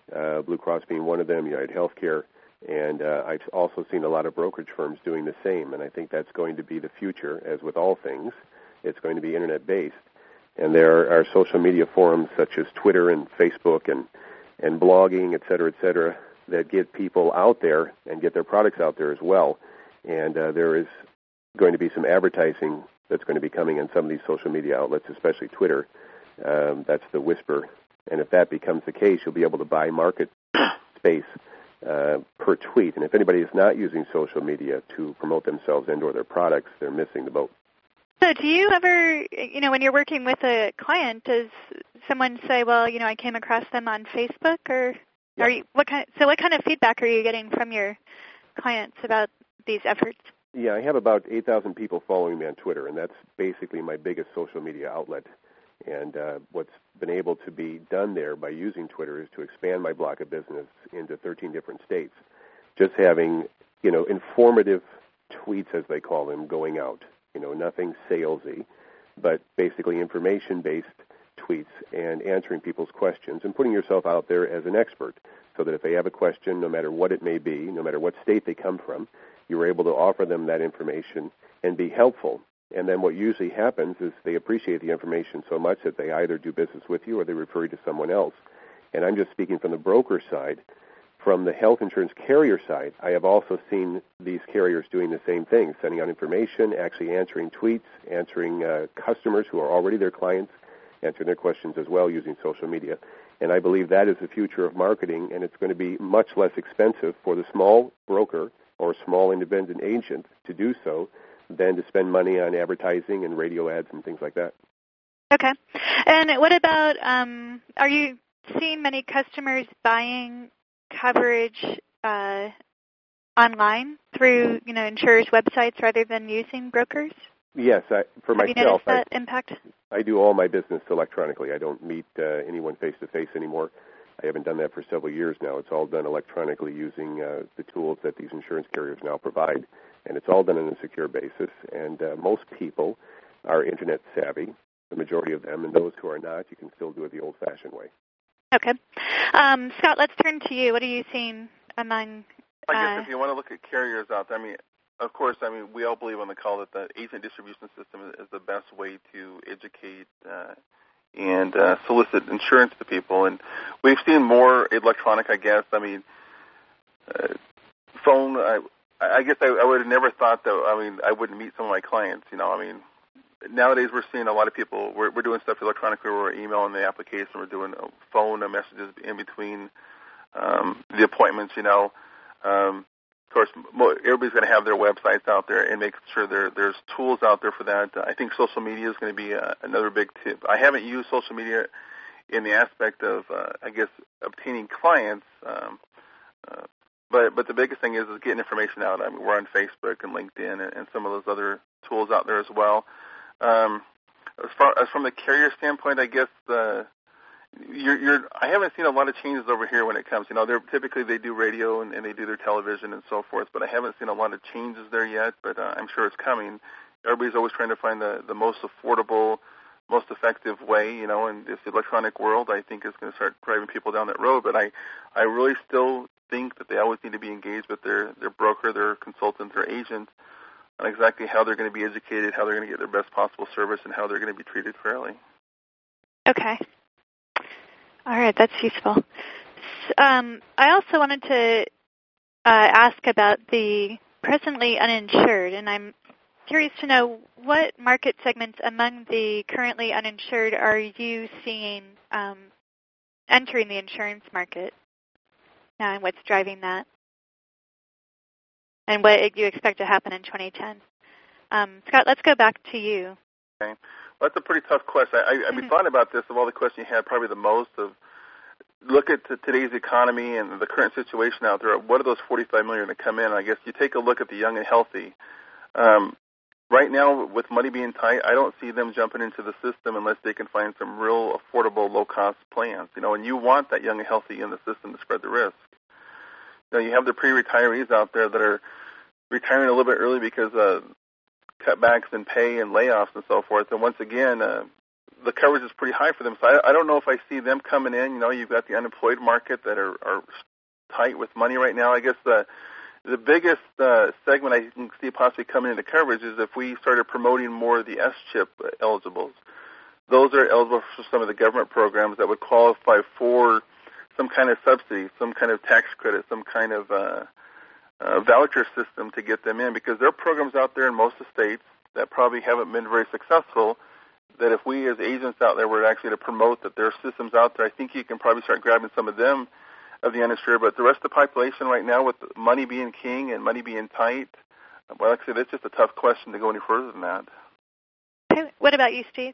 uh, Blue Cross being one of them, United Healthcare, and uh, I've also seen a lot of brokerage firms doing the same, and I think that's going to be the future, as with all things. It's going to be Internet-based. And there are social media forums such as Twitter and Facebook and, and blogging, et cetera, et cetera, that get people out there and get their products out there as well. And uh, there is going to be some advertising that's going to be coming on some of these social media outlets, especially Twitter. Um, that's the whisper. And if that becomes the case, you'll be able to buy market space uh, per tweet. And if anybody is not using social media to promote themselves and or their products, they're missing the boat. So do you ever, you know, when you're working with a client, does someone say, well, you know, I came across them on Facebook, or Yeah. are you, what kind, so what kind of feedback are you getting from your clients about these efforts? Yeah, I have about eight thousand people following me on Twitter, and that's basically my biggest social media outlet. And uh, what's been able to be done there by using Twitter is to expand my block of business into thirteen different states. Just having, you know, informative tweets, as they call them, going out. You know, nothing salesy, but basically information-based tweets and answering people's questions and putting yourself out there as an expert so that if they have a question, no matter what it may be, no matter what state they come from, you're able to offer them that information and be helpful. And then what usually happens is they appreciate the information so much that they either do business with you or they refer you to someone else. And I'm just speaking from the broker side. From the health insurance carrier side, I have also seen these carriers doing the same thing, sending out information, actually answering tweets, answering uh, customers who are already their clients, answering their questions as well using social media. And I believe that is the future of marketing, and it's going to be much less expensive for the small broker or small independent agent to do so than to spend money on advertising and radio ads and things like that. Okay. And what about, um, are you seeing many customers buying coverage uh, online through, you know, insurers' websites rather than using brokers? Yes, I, for Have myself, you noticed that I, impact? I do all my business electronically. I don't meet uh, anyone face-to-face anymore. I haven't done that for several years now. It's all done electronically using uh, the tools that these insurance carriers now provide, and it's all done on a secure basis. And uh, most people are Internet savvy, the majority of them, and those who are not, you can still do it the old-fashioned way. Okay. Um, Scott, let's turn to you. What are you seeing among... Uh, I guess if you want to look at carriers out there, I mean, of course, I mean, we all believe on the call that the agent distribution system is the best way to educate uh, and uh, solicit insurance to people. And we've seen more electronic, I guess. I mean, uh, phone, I, I guess I, I would have never thought that, I mean, I wouldn't meet some of my clients, you know, I mean, nowadays we're seeing a lot of people, we're, we're doing stuff electronically, we're emailing the application, we're doing phone messages in between um, the appointments, you know. Um, of course, everybody's going to have their websites out there and make sure there, there's tools out there for that. I think social media is going to be a, another big tip. I haven't used social media in the aspect of, uh, I guess, obtaining clients, um, uh, but but the biggest thing is, is getting information out. I mean, we're on Facebook and LinkedIn and, and some of those other tools out there as well. Um, as far as from the carrier standpoint, I guess the you're, you're. I haven't seen a lot of changes over here when it comes. You know, they're typically they do radio and, and they do their television and so forth, but I haven't seen a lot of changes there yet. But uh, I'm sure it's coming. Everybody's always trying to find the, the most affordable, most effective way. You know, and this electronic world, I think, is going to start driving people down that road. But I, I really still think that they always need to be engaged with their their broker, their consultant, their agent, on exactly how they're going to be educated, how they're going to get their best possible service, and how they're going to be treated fairly. Okay. All right, that's useful. Um, I also wanted to uh, ask about the presently uninsured, and I'm curious to know what market segments among the currently uninsured are you seeing um, entering the insurance market now, and what's driving that? And what you expect to happen in twenty ten. Um, Scott, let's go back to you. Okay. Well, that's a pretty tough question. I, I, mm-hmm. I thought about this, of all the questions you had, probably the most of look at t- today's economy and the current situation out there. What are those forty-five million that come in? I guess you take a look at the young and healthy. Um, right now, with money being tight, I don't see them jumping into the system unless they can find some real affordable, low-cost plans. You know, and you want that young and healthy in the system to spread the risk. You know, you have the pre-retirees out there that are retiring a little bit early because uh, cutbacks in pay and layoffs and so forth. And once again, uh, the coverage is pretty high for them. So I, I don't know if I see them coming in. You know, you've got the unemployed market that are, are tight with money right now. I guess the the biggest uh, segment I can see possibly coming into coverage is if we started promoting more of the S chip eligibles. Those are eligible for some of the government programs that would qualify for some kind of subsidy, some kind of tax credit, some kind of uh, uh, voucher system to get them in, because there are programs out there in most of the states that probably haven't been very successful, that if we as agents out there were actually to promote that there are systems out there, I think you can probably start grabbing some of them of the uninsured. But the rest of the population right now, with money being king and money being tight, well, like I said, it's just a tough question to go any further than that. Okay. What about you, Steve?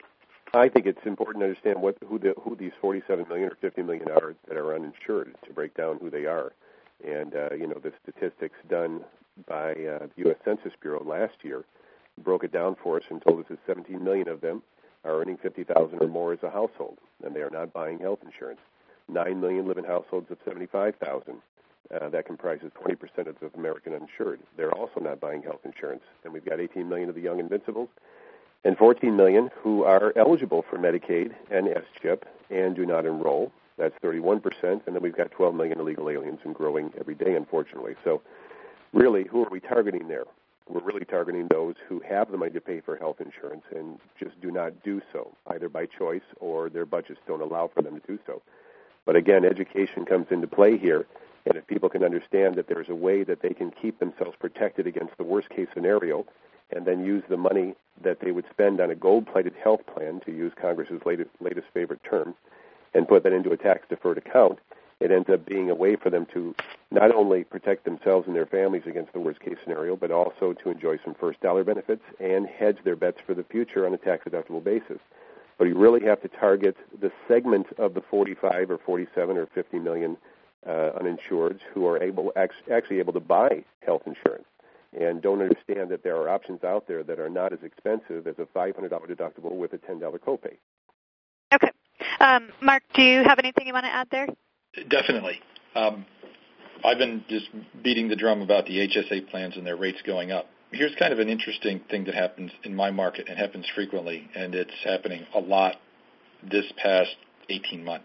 I think it's important to understand what who the who these forty-seven million or fifty million are that are uninsured, to break down who they are. And uh, you know, the statistics done by uh, the U S Census Bureau last year broke it down for us and told us that seventeen million of them are earning fifty thousand dollars or more as a household, and they are not buying health insurance. nine million live in households of seventy-five thousand dollars. Uh, that comprises twenty percent of the American uninsured. They're also not buying health insurance. And we've got eighteen million of the young invincibles and fourteen million who are eligible for Medicaid and S chip and do not enroll. That's thirty-one percent. And then we've got twelve million illegal aliens and growing every day, unfortunately. So really, who are we targeting there? We're really targeting those who have the money to pay for health insurance and just do not do so, either by choice or their budgets don't allow for them to do so. But again, education comes into play here, and if people can understand that there's a way that they can keep themselves protected against the worst-case scenario and then use the money that they would spend on a gold-plated health plan, to use Congress's latest, latest favorite term, and put that into a tax-deferred account, it ends up being a way for them to not only protect themselves and their families against the worst-case scenario, but also to enjoy some first-dollar benefits and hedge their bets for the future on a tax-deductible basis. But you really have to target the segment of the forty-five or forty-seven or fifty million uh, uninsureds who are able actually able to buy health insurance and don't understand that there are options out there that are not as expensive as a five hundred dollars deductible with a ten dollars copay. Okay. Um, Mark, do you have anything you want to add there? Definitely. Um, I've been just beating the drum about the H S A plans and their rates going up. Here's kind of an interesting thing that happens in my market and happens frequently, and it's happening a lot this past eighteen months.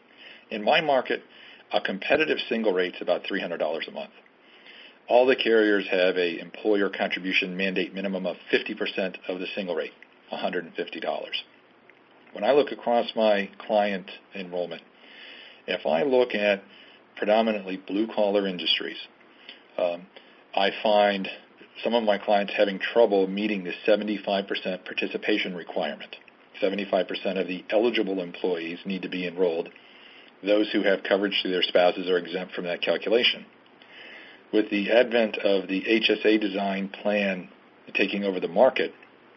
In my market, a competitive single rate's about three hundred dollars a month. All the carriers have a employer contribution mandate minimum of fifty percent of the single rate, one hundred fifty dollars. When I look across my client enrollment, if I look at predominantly blue-collar industries, um, I find some of my clients having trouble meeting the seventy-five percent participation requirement. seventy-five percent of the eligible employees need to be enrolled. Those who have coverage through their spouses are exempt from that calculation. With the advent of the H S A design plan taking over the market,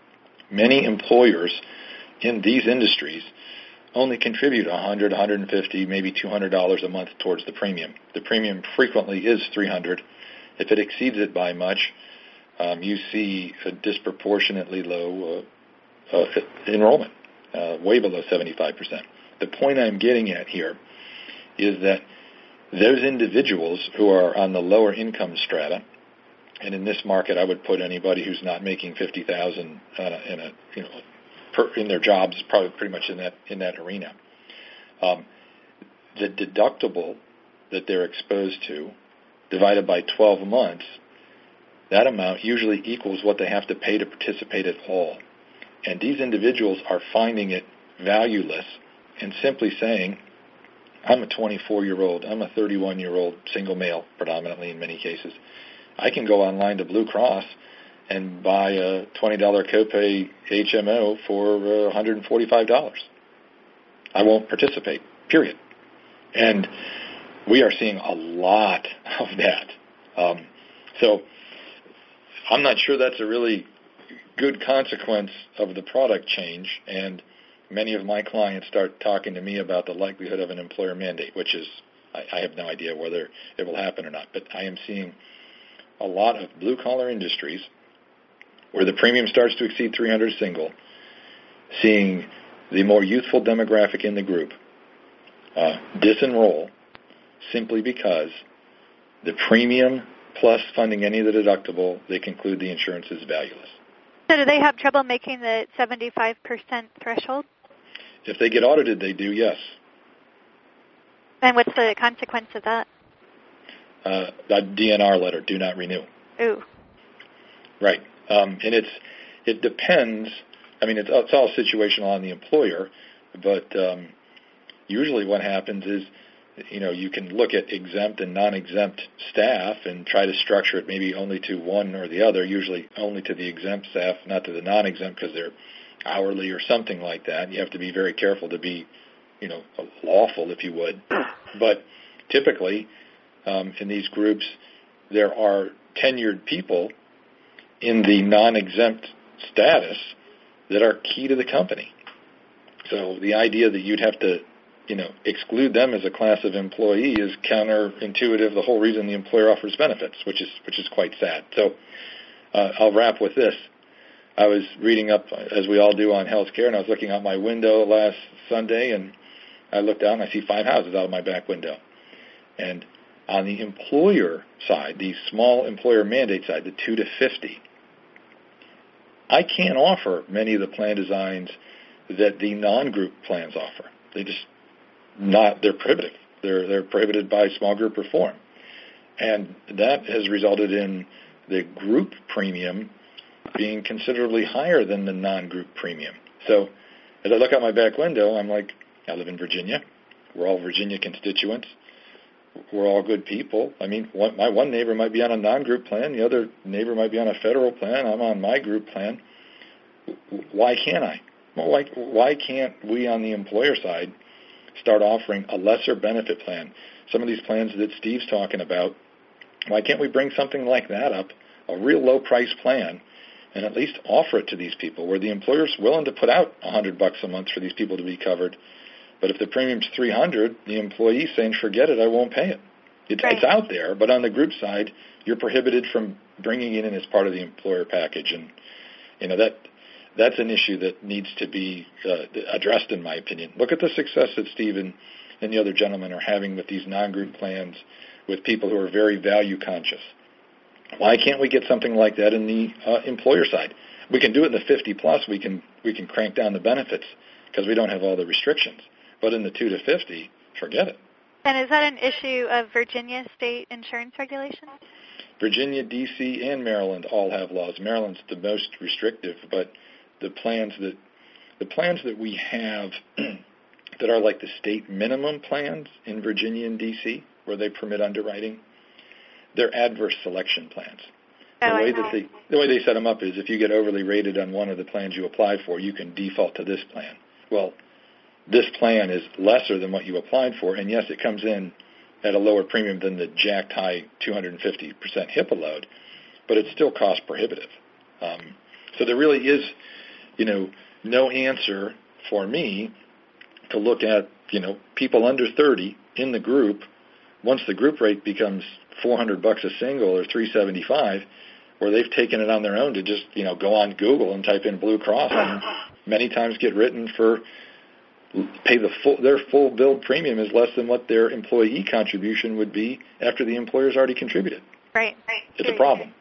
many employers in these industries only contribute one hundred dollars, one hundred fifty dollars, maybe two hundred dollars a month towards the premium. The premium frequently is three hundred dollars. If it exceeds it by much, um, you see a disproportionately low uh, uh, enrollment, uh, way below seventy-five percent. The point I'm getting at here is that those individuals who are on the lower income strata, and in this market I would put anybody who's not making fifty thousand dollars uh, in a you know per, in their jobs, probably pretty much in that in that arena. Um, the deductible that they're exposed to, divided by twelve months, that amount usually equals what they have to pay to participate at all. And these individuals are finding it valueless and simply saying, I'm a twenty-four-year-old, I'm a thirty-one-year-old single male, predominantly in many cases. I can go online to Blue Cross and buy a twenty dollars copay H M O for uh, one hundred forty-five dollars. I won't participate, period. And we are seeing a lot of that. Um, so I'm not sure that's a really good consequence of the product change, and many of my clients start talking to me about the likelihood of an employer mandate, which is, I, I have no idea whether it will happen or not, but I am seeing a lot of blue-collar industries where the premium starts to exceed three hundred single, seeing the more youthful demographic in the group uh, disenroll simply because the premium plus funding any of the deductible, they conclude the insurance is valueless. So do they have trouble making the seventy-five percent threshold? If they get audited, they do, yes. And what's the consequence of that? Uh, a D N R letter, do not renew. Ooh. Right. Um, and it's it depends. I mean, it's, it's all situational on the employer, but um, usually what happens is, you know, you can look at exempt and non-exempt staff and try to structure it maybe only to one or the other, usually only to the exempt staff, not to the non-exempt because they're hourly or something like that. You have to be very careful to be, you know, lawful, if you would. But typically, um, in these groups, there are tenured people in the non-exempt status that are key to the company. So the idea that you'd have to, you know, exclude them as a class of employee is counterintuitive. The whole reason the employer offers benefits, which is which is quite sad. So uh, I'll wrap with this. I was reading up, as we all do, on healthcare, and I was looking out my window last Sunday, and I looked out and I see five houses out of my back window. And on the employer side, the small employer mandate side, the two to fifty, I can't offer many of the plan designs that the non-group plans offer. They just not, they're prohibitive. They're, they're prohibited by small group reform. And that has resulted in the group premium being considerably higher than the non-group premium. So as I look out my back window, I'm like, I live in Virginia. We're all Virginia constituents. We're all good people. I mean, one, my one neighbor might be on a non-group plan. The other neighbor might be on a federal plan. I'm on my group plan. Why can't I? Well, why, why can't we on the employer side start offering a lesser benefit plan? Some of these plans that Steve's talking about, why can't we bring something like that up, a real low-price plan, and at least offer it to these people where the employer's willing to put out one hundred bucks a month for these people to be covered? But if the premium's three hundred, the employee's saying, forget it, I won't pay it. It right. It's out there, but on the group side, you're prohibited from bringing it in as part of the employer package. And, you know, that that's an issue that needs to be uh, addressed, in my opinion. Look at the success that Steve and, and the other gentlemen are having with these non-group plans with people who are very value conscious. Why can't we get something like that in the uh, employer side? We can do it in the fifty plus. We can we can crank down the benefits because we don't have all the restrictions. But in the two to fifty, forget it. And is that an issue of Virginia state insurance regulations? Virginia, D C, and Maryland all have laws. Maryland's the most restrictive, but the plans that the plans that we have that are like the state minimum plans in Virginia and D C, where they permit underwriting, they're adverse selection plans. Oh, the way I know. that they the way they set them up is if you get overly rated on one of the plans you applied for, you can default to this plan. Well, this plan is lesser than what you applied for, and yes, it comes in at a lower premium than the jacked high two hundred fifty percent HIPAA load, but it's still cost prohibitive. Um, so there really is, you know, no answer for me to look at, you know, people under thirty in the group. Once the group rate becomes four hundred bucks a single or three seventy-five, where they've taken it on their own to just, you know, go on Google and type in Blue Cross, and many times get written for pay the full, their full billed premium is less than what their employee contribution would be after the employer's already contributed. Right, right. It's a problem.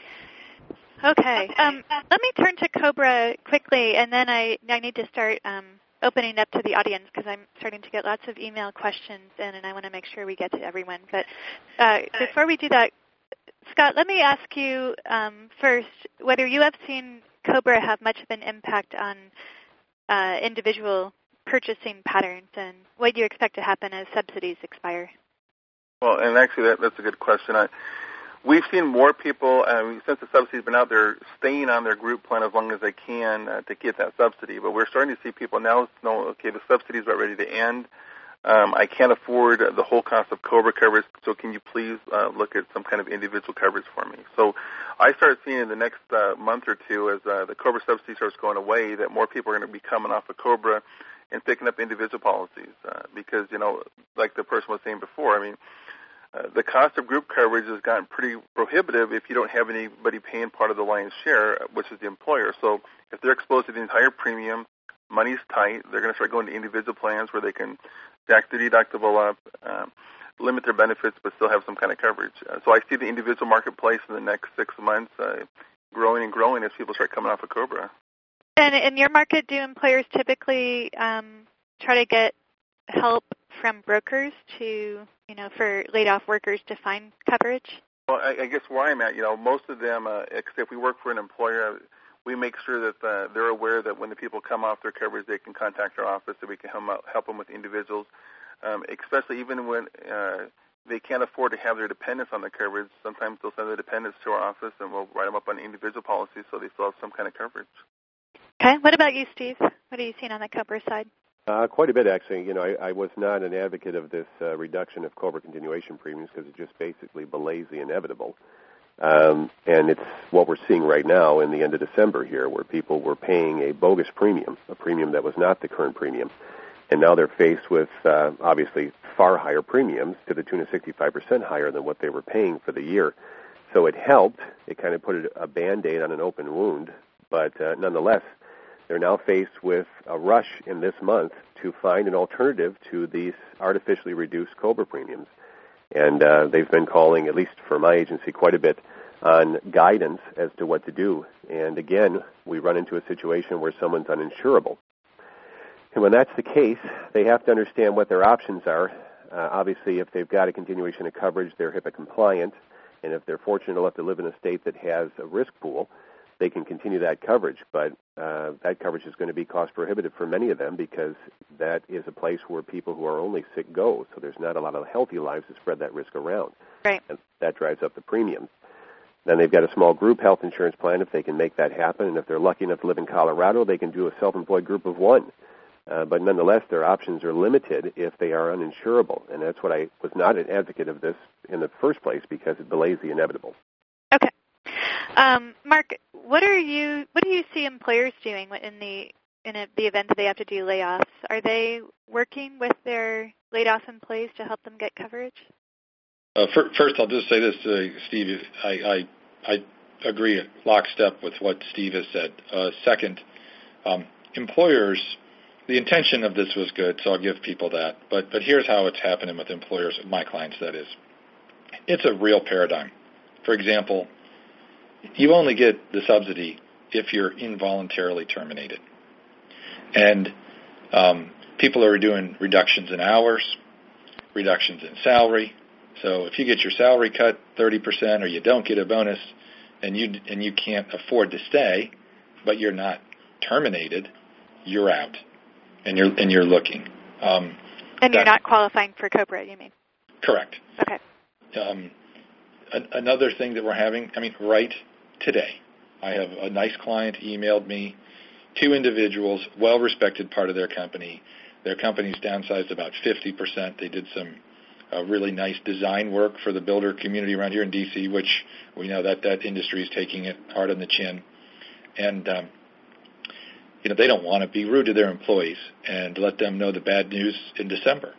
Okay. Um, let me turn to COBRA quickly, and then I, I need to start um, opening up to the audience because I'm starting to get lots of email questions in, and I want to make sure we get to everyone. But uh, before we do that, Scott, let me ask you um, first whether you have seen COBRA have much of an impact on uh, individual purchasing patterns, and what do you expect to happen as subsidies expire? Well, and actually that, that's a good question. I, we've seen more people, um, since the subsidy's been out there, staying on their group plan as long as they can uh, to get that subsidy. But we're starting to see people now know, okay, the subsidy's about ready to end. Um, I can't afford the whole cost of COBRA coverage, so can you please uh, look at some kind of individual coverage for me? So I start seeing in the next uh, month or two as uh, the COBRA subsidy starts going away that more people are going to be coming off of COBRA and picking up individual policies uh, because, you know, like the person was saying before, I mean, uh, the cost of group coverage has gotten pretty prohibitive if you don't have anybody paying part of the lion's share, which is the employer. So if they're exposed to the entire premium, money's tight, they're going to start going to individual plans where they can jack the deductible up, um, limit their benefits, but still have some kind of coverage. Uh, so I see the individual marketplace in the next six months uh, growing and growing as people start coming off of COBRA. And in your market, do employers typically um, try to get help from brokers to, you know, for laid-off workers to find coverage? Well, I, I guess where I'm at, you know, most of them, uh, if we work for an employer, we make sure that uh, they're aware that when the people come off their coverage, they can contact our office so we can help them, out, help them with individuals, um, especially even when uh, they can't afford to have their dependents on the coverage. Sometimes they'll send their dependents to our office, and we'll write them up on individual policies so they still have some kind of coverage. Okay. What about you, Steve? What are you seeing on the COBRA side? Uh, quite a bit, actually. You know, I, I was not an advocate of this uh, reduction of COBRA continuation premiums because it just basically belays the inevitable. Um, and it's what we're seeing right now in the end of December here, where people were paying a bogus premium, a premium that was not the current premium. And now they're faced with, uh, obviously, far higher premiums to the tune of sixty-five percent higher than what they were paying for the year. So it helped. It kind of put a Band-Aid on an open wound. But uh, nonetheless, they're now faced with a rush in this month to find an alternative to these artificially reduced COBRA premiums. And uh, they've been calling, at least for my agency, quite a bit on guidance as to what to do. And again, we run into a situation where someone's uninsurable. And when that's the case, they have to understand what their options are. Uh, obviously, if they've got a continuation of coverage, they're HIPAA compliant. And if they're fortunate enough to live in a state that has a risk pool, they can continue that coverage, but uh, that coverage is going to be cost prohibitive for many of them because that is a place where people who are only sick go, so there's not a lot of healthy lives to spread that risk around. Right. And that drives up the premiums. Then they've got a small group health insurance plan if they can make that happen, and if they're lucky enough to live in Colorado, they can do a self-employed group of one. Uh, but nonetheless, their options are limited if they are uninsurable, and that's what I was not an advocate of this in the first place because it delays the inevitable. Okay. Um, Mark, what are you? What do you see employers doing in the in a, the event that they have to do layoffs? Are they working with their laid-off employees to help them get coverage? Uh, for, first, I'll just say this, uh, Steve. I, I I agree lockstep with what Steve has said. Uh, second, um, employers. The intention of this was good, so I'll give people that. But but here's how it's happening with employers, my clients, that is. It's a real paradigm. For example, you only get the subsidy if you're involuntarily terminated. And um, people are doing reductions in hours, reductions in salary. So if you get your salary cut thirty percent or you don't get a bonus and you and you can't afford to stay, but you're not terminated, you're out. And you're and you're looking. Um, and you're not qualifying for COBRA, you mean? Correct. Okay. Um, a, another thing that we're having, I mean, right today, I have a nice client emailed me, two individuals, well-respected part of their company. Their company's downsized about fifty percent. They did some uh, really nice design work for the builder community around here in D C, which we know that that industry is taking it hard on the chin. And um, You know, they don't want to be rude to their employees and let them know the bad news in December.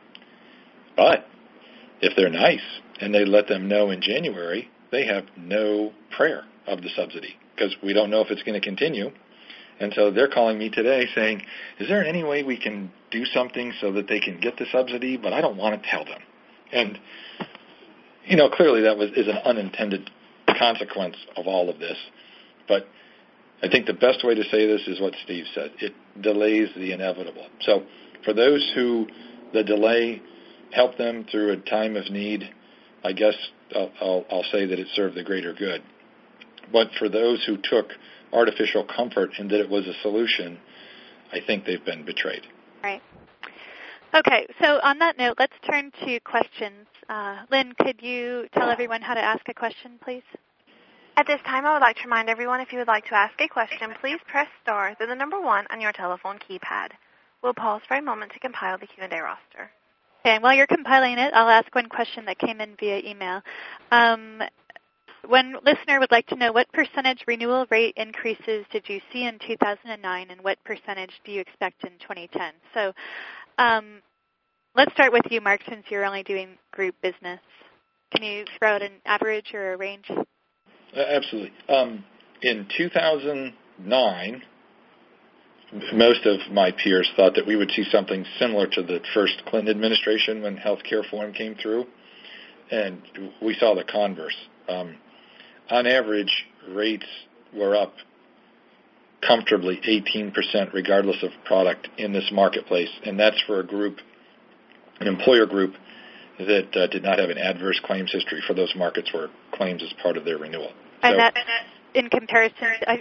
But if they're nice and they let them know in January, they have no prayer of the subsidy because we don't know if it's going to continue. And so they're calling me today saying, is there any way we can do something so that they can get the subsidy, but I don't want to tell them. And, you know, clearly that was is an unintended consequence of all of this. But I think the best way to say this is what Steve said. It delays the inevitable. So for those who the delay helped them through a time of need, I guess I'll, I'll, I'll say that it served the greater good. But for those who took artificial comfort in that it was a solution, I think they've been betrayed. Right. Okay, so on that note, let's turn to questions. Uh, Lynn, could you tell everyone how to ask a question, please? At this time, I would like to remind everyone if you would like to ask a question, please press star, then the number one on your telephone keypad. We'll pause for a moment to compile the Q and A roster. Okay, and while you're compiling it, I'll ask one question that came in via email. Um, one listener would like to know what percentage renewal rate increases did you see in two thousand nine and what percentage do you expect in twenty ten? So um, let's start with you, Mark, since you're only doing group business. Can you throw out an average or a range? Absolutely. Um, in two thousand nine, most of my peers thought that we would see something similar to the first Clinton administration when health care reform came through, and we saw the converse. Um, on average, rates were up comfortably eighteen percent regardless of product in this marketplace, and that's for a group, an employer group that uh, did not have an adverse claims history for those markets where claims is part of their renewal. And so, that, in comparison, I,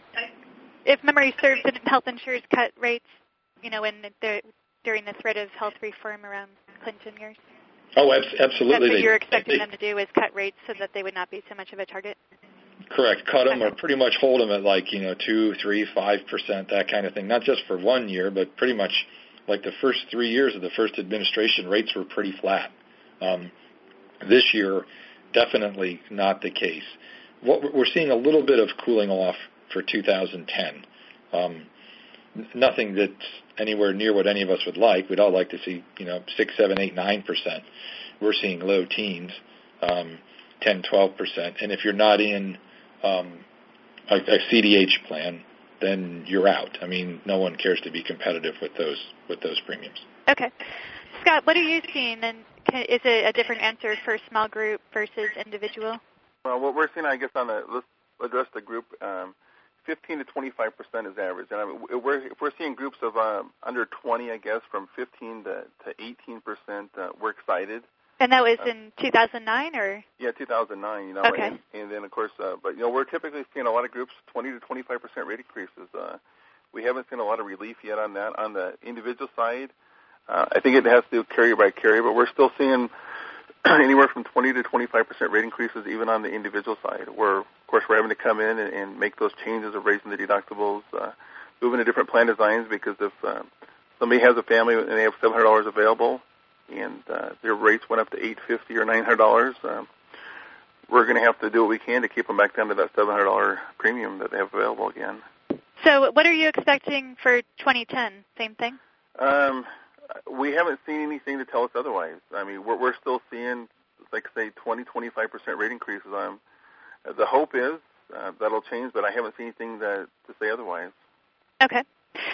if memory serves, didn't health insurers cut rates, you know, when the, during the threat of health reform around Clinton years? Oh, absolutely. That's what they, you're expecting they, them to do, is cut rates so that they would not be so much of a target? Correct. Cut them or pretty much hold them at like, you know, two, three, five percent, that kind of thing. Not just for one year, but pretty much like the first three years of the first administration, rates were pretty flat. Um, this year, definitely not the case. What we're seeing a little bit of cooling off for two thousand ten. Um, nothing that's anywhere near what any of us would like. We'd all like to see, you know, six, seven, eight, nine percent. We're seeing low teens, um, ten, twelve percent. And if you're not in um, a, a C D H plan, then you're out. I mean, no one cares to be competitive with those with those premiums. Okay, Scott, what are you seeing? And can, is it a different answer for small group versus individual? Well, what we're seeing, I guess, on the let's address the group. Um, fifteen to twenty-five percent is average, and I mean, we're if we're seeing groups of um, under twenty, I guess, from fifteen to eighteen percent. Uh, we're excited. And that was uh, in two thousand nine, or? Yeah, two thousand nine. You know, okay. and, and then of course, uh, but you know, we're typically seeing a lot of groups twenty to twenty-five percent rate increases. Uh, we haven't seen a lot of relief yet on that. On the individual side, uh, I think it has to do carrier by carrier, but we're still seeing anywhere from twenty to twenty-five percent rate increases even on the individual side, where, of course, we're having to come in and, and make those changes of raising the deductibles, uh, moving to different plan designs, because if uh, somebody has a family and they have seven hundred dollars available and uh, their rates went up to eight hundred fifty dollars or nine hundred dollars, uh, we're going to have to do what we can to keep them back down to that seven hundred dollars premium that they have available again. So what are you expecting for twenty ten? Same thing? Um, we haven't seen anything to tell us otherwise. I mean, we're, we're still seeing, like, say, twenty, twenty-five percent rate increases. Um, the hope is uh, that'll change, but I haven't seen anything that, to say otherwise. Okay.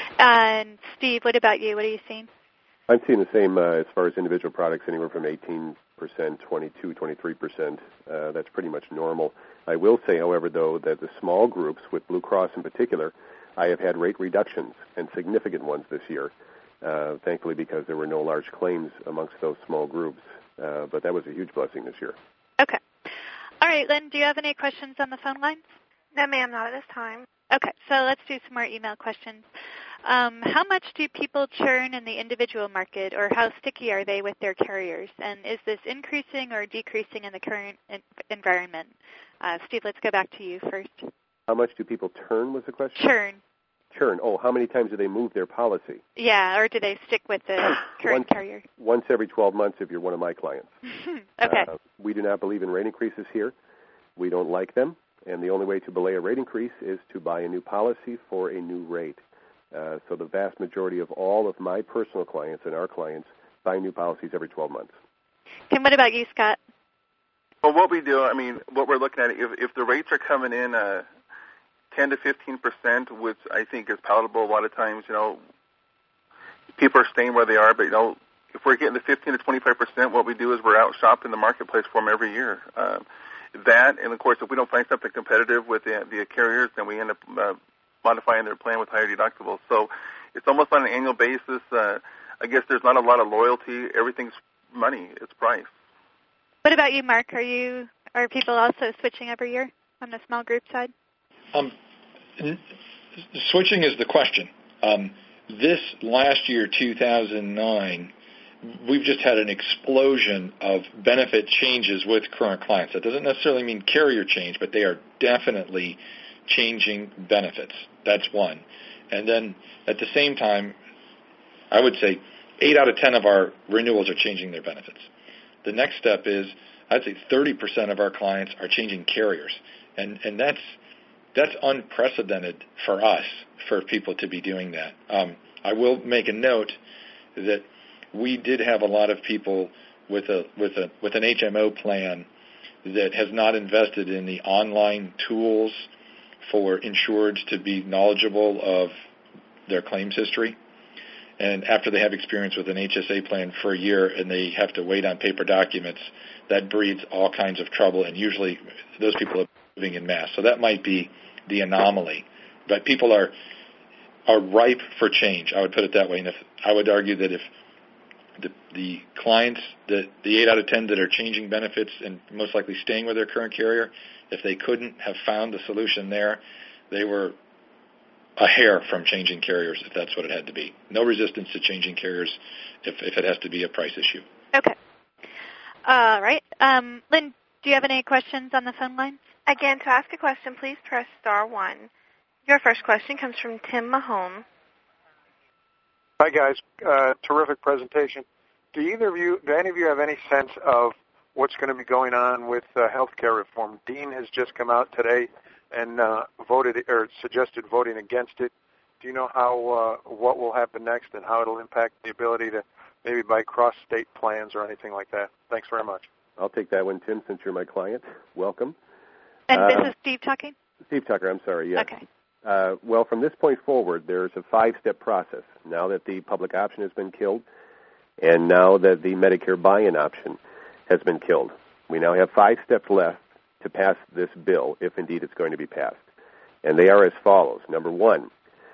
And Steve, what about you? What are you seeing? I'm seeing the same uh, as far as individual products, anywhere from eighteen percent, twenty-two, twenty-three percent. Uh, that's pretty much normal. I will say, however, though, that the small groups, with Blue Cross in particular, I have had rate reductions, and significant ones this year, uh, thankfully because there were no large claims amongst those small groups. Uh, but that was a huge blessing this year. Okay. All right, Lynn, do you have any questions on the phone lines? No, ma'am, not at this time. Okay, so let's do some more email questions. Um, how much do people churn in the individual market, or how sticky are they with their carriers? And is this increasing or decreasing in the current in- environment? Uh, Steve, let's go back to you first. How much do people turn was the question? Churn. Churn. Oh, how many times do they move their policy? Yeah, or do they stick with the current once, carrier? Once every twelve months if you're one of my clients. Okay. Uh, we do not believe in rate increases here. We don't like them. And the only way to belay a rate increase is to buy a new policy for a new rate. Uh, so the vast majority of all of my personal clients and our clients buy new policies every twelve months. And what about you, Scott? Well, what we do, I mean, what we're looking at, if, if the rates are coming in uh, ten to fifteen percent, which I think is palatable a lot of times, you know, people are staying where they are, but, you know, if we're getting the fifteen to twenty-five percent, what we do is we're out shopping the marketplace for them every year. Uh, that, and, of course, if we don't find something competitive with the, the carriers, then we end up uh, modifying their plan with higher deductibles. So it's almost on an annual basis. Uh, I guess there's not a lot of loyalty. Everything's money. It's price. What about you, Mark? Are you are people also switching every year on the small group side? Um, switching is the question. Um, this last year, two thousand nine, we've just had an explosion of benefit changes with current clients. That doesn't necessarily mean carrier change, but they are definitely changing benefits. That's one. And then at the same time, I would say eight out of ten of our renewals are changing their benefits. The next step is, I'd say thirty percent of our clients are changing carriers. And, and that's that's unprecedented for us, for people to be doing that. Um, I will make a note that we did have a lot of people with a with a with an H M O plan that has not invested in the online tools for insureds to be knowledgeable of their claims history. And after they have experience with an H S A plan for a year and they have to wait on paper documents, that breeds all kinds of trouble, and usually those people are moving en masse. So that might be the anomaly. But people are are ripe for change. I would put it that way. And if I would argue that if the, the clients, the, the eight out of ten that are changing benefits and most likely staying with their current carrier, if they couldn't have found the solution there, they were a hair from changing carriers, if that's what it had to be. No resistance to changing carriers if, if it has to be a price issue. Okay. All right. Um, Lynn, do you have any questions on the phone line? Again, to ask a question, please press star one. Your first question comes from Tim Mahone. Hi, guys. Uh, terrific presentation. Do either of you, do any of you have any sense of what's going to be going on with uh, health care reform? Dean has just come out today and uh, voted or suggested voting against it. Do you know how uh, what will happen next and how it'll impact the ability to maybe buy cross-state plans or anything like that? Thanks very much. I'll take that one, Tim, since you're my client. Welcome. And uh, this is Steve talking? Steve Tucker, I'm sorry, yes. Okay. Uh, well, from this point forward, there's a five-step process. Now that the public option has been killed, and now that the Medicare buy-in option has been killed, we now have five steps left to pass this bill, if indeed it's going to be passed. And they are as follows. Number one,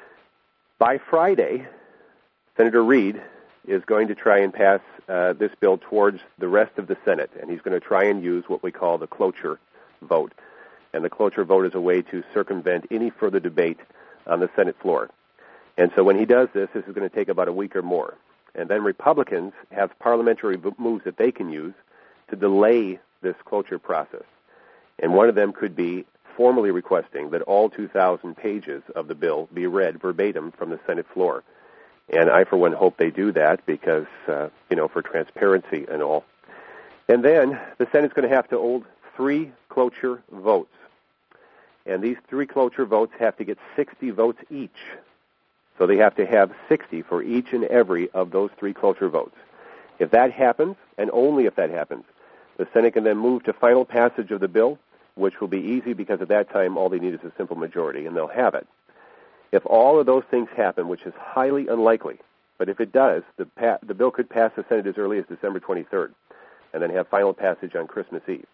by Friday, Senator Reid is going to try and pass uh, this bill towards the rest of the Senate, and he's going to try and use what we call the cloture vote. And the cloture vote is a way to circumvent any further debate on the Senate floor. And so when he does this, this is going to take about a week or more. And then Republicans have parliamentary moves that they can use to delay this cloture process. And one of them could be formally requesting that all two thousand pages of the bill be read verbatim from the Senate floor. And I, for one, hope they do that because, uh, you know, for transparency and all. And then the Senate's going to have to hold three cloture votes. And these three cloture votes have to get sixty votes each. So they have to have sixty for each and every of those three cloture votes. If that happens, and only if that happens, the Senate can then move to final passage of the bill, which will be easy because at that time all they need is a simple majority, and they'll have it. If all of those things happen, which is highly unlikely, but if it does, the, pa- the bill could pass the Senate as early as December twenty-third, and then have final passage on Christmas Eve.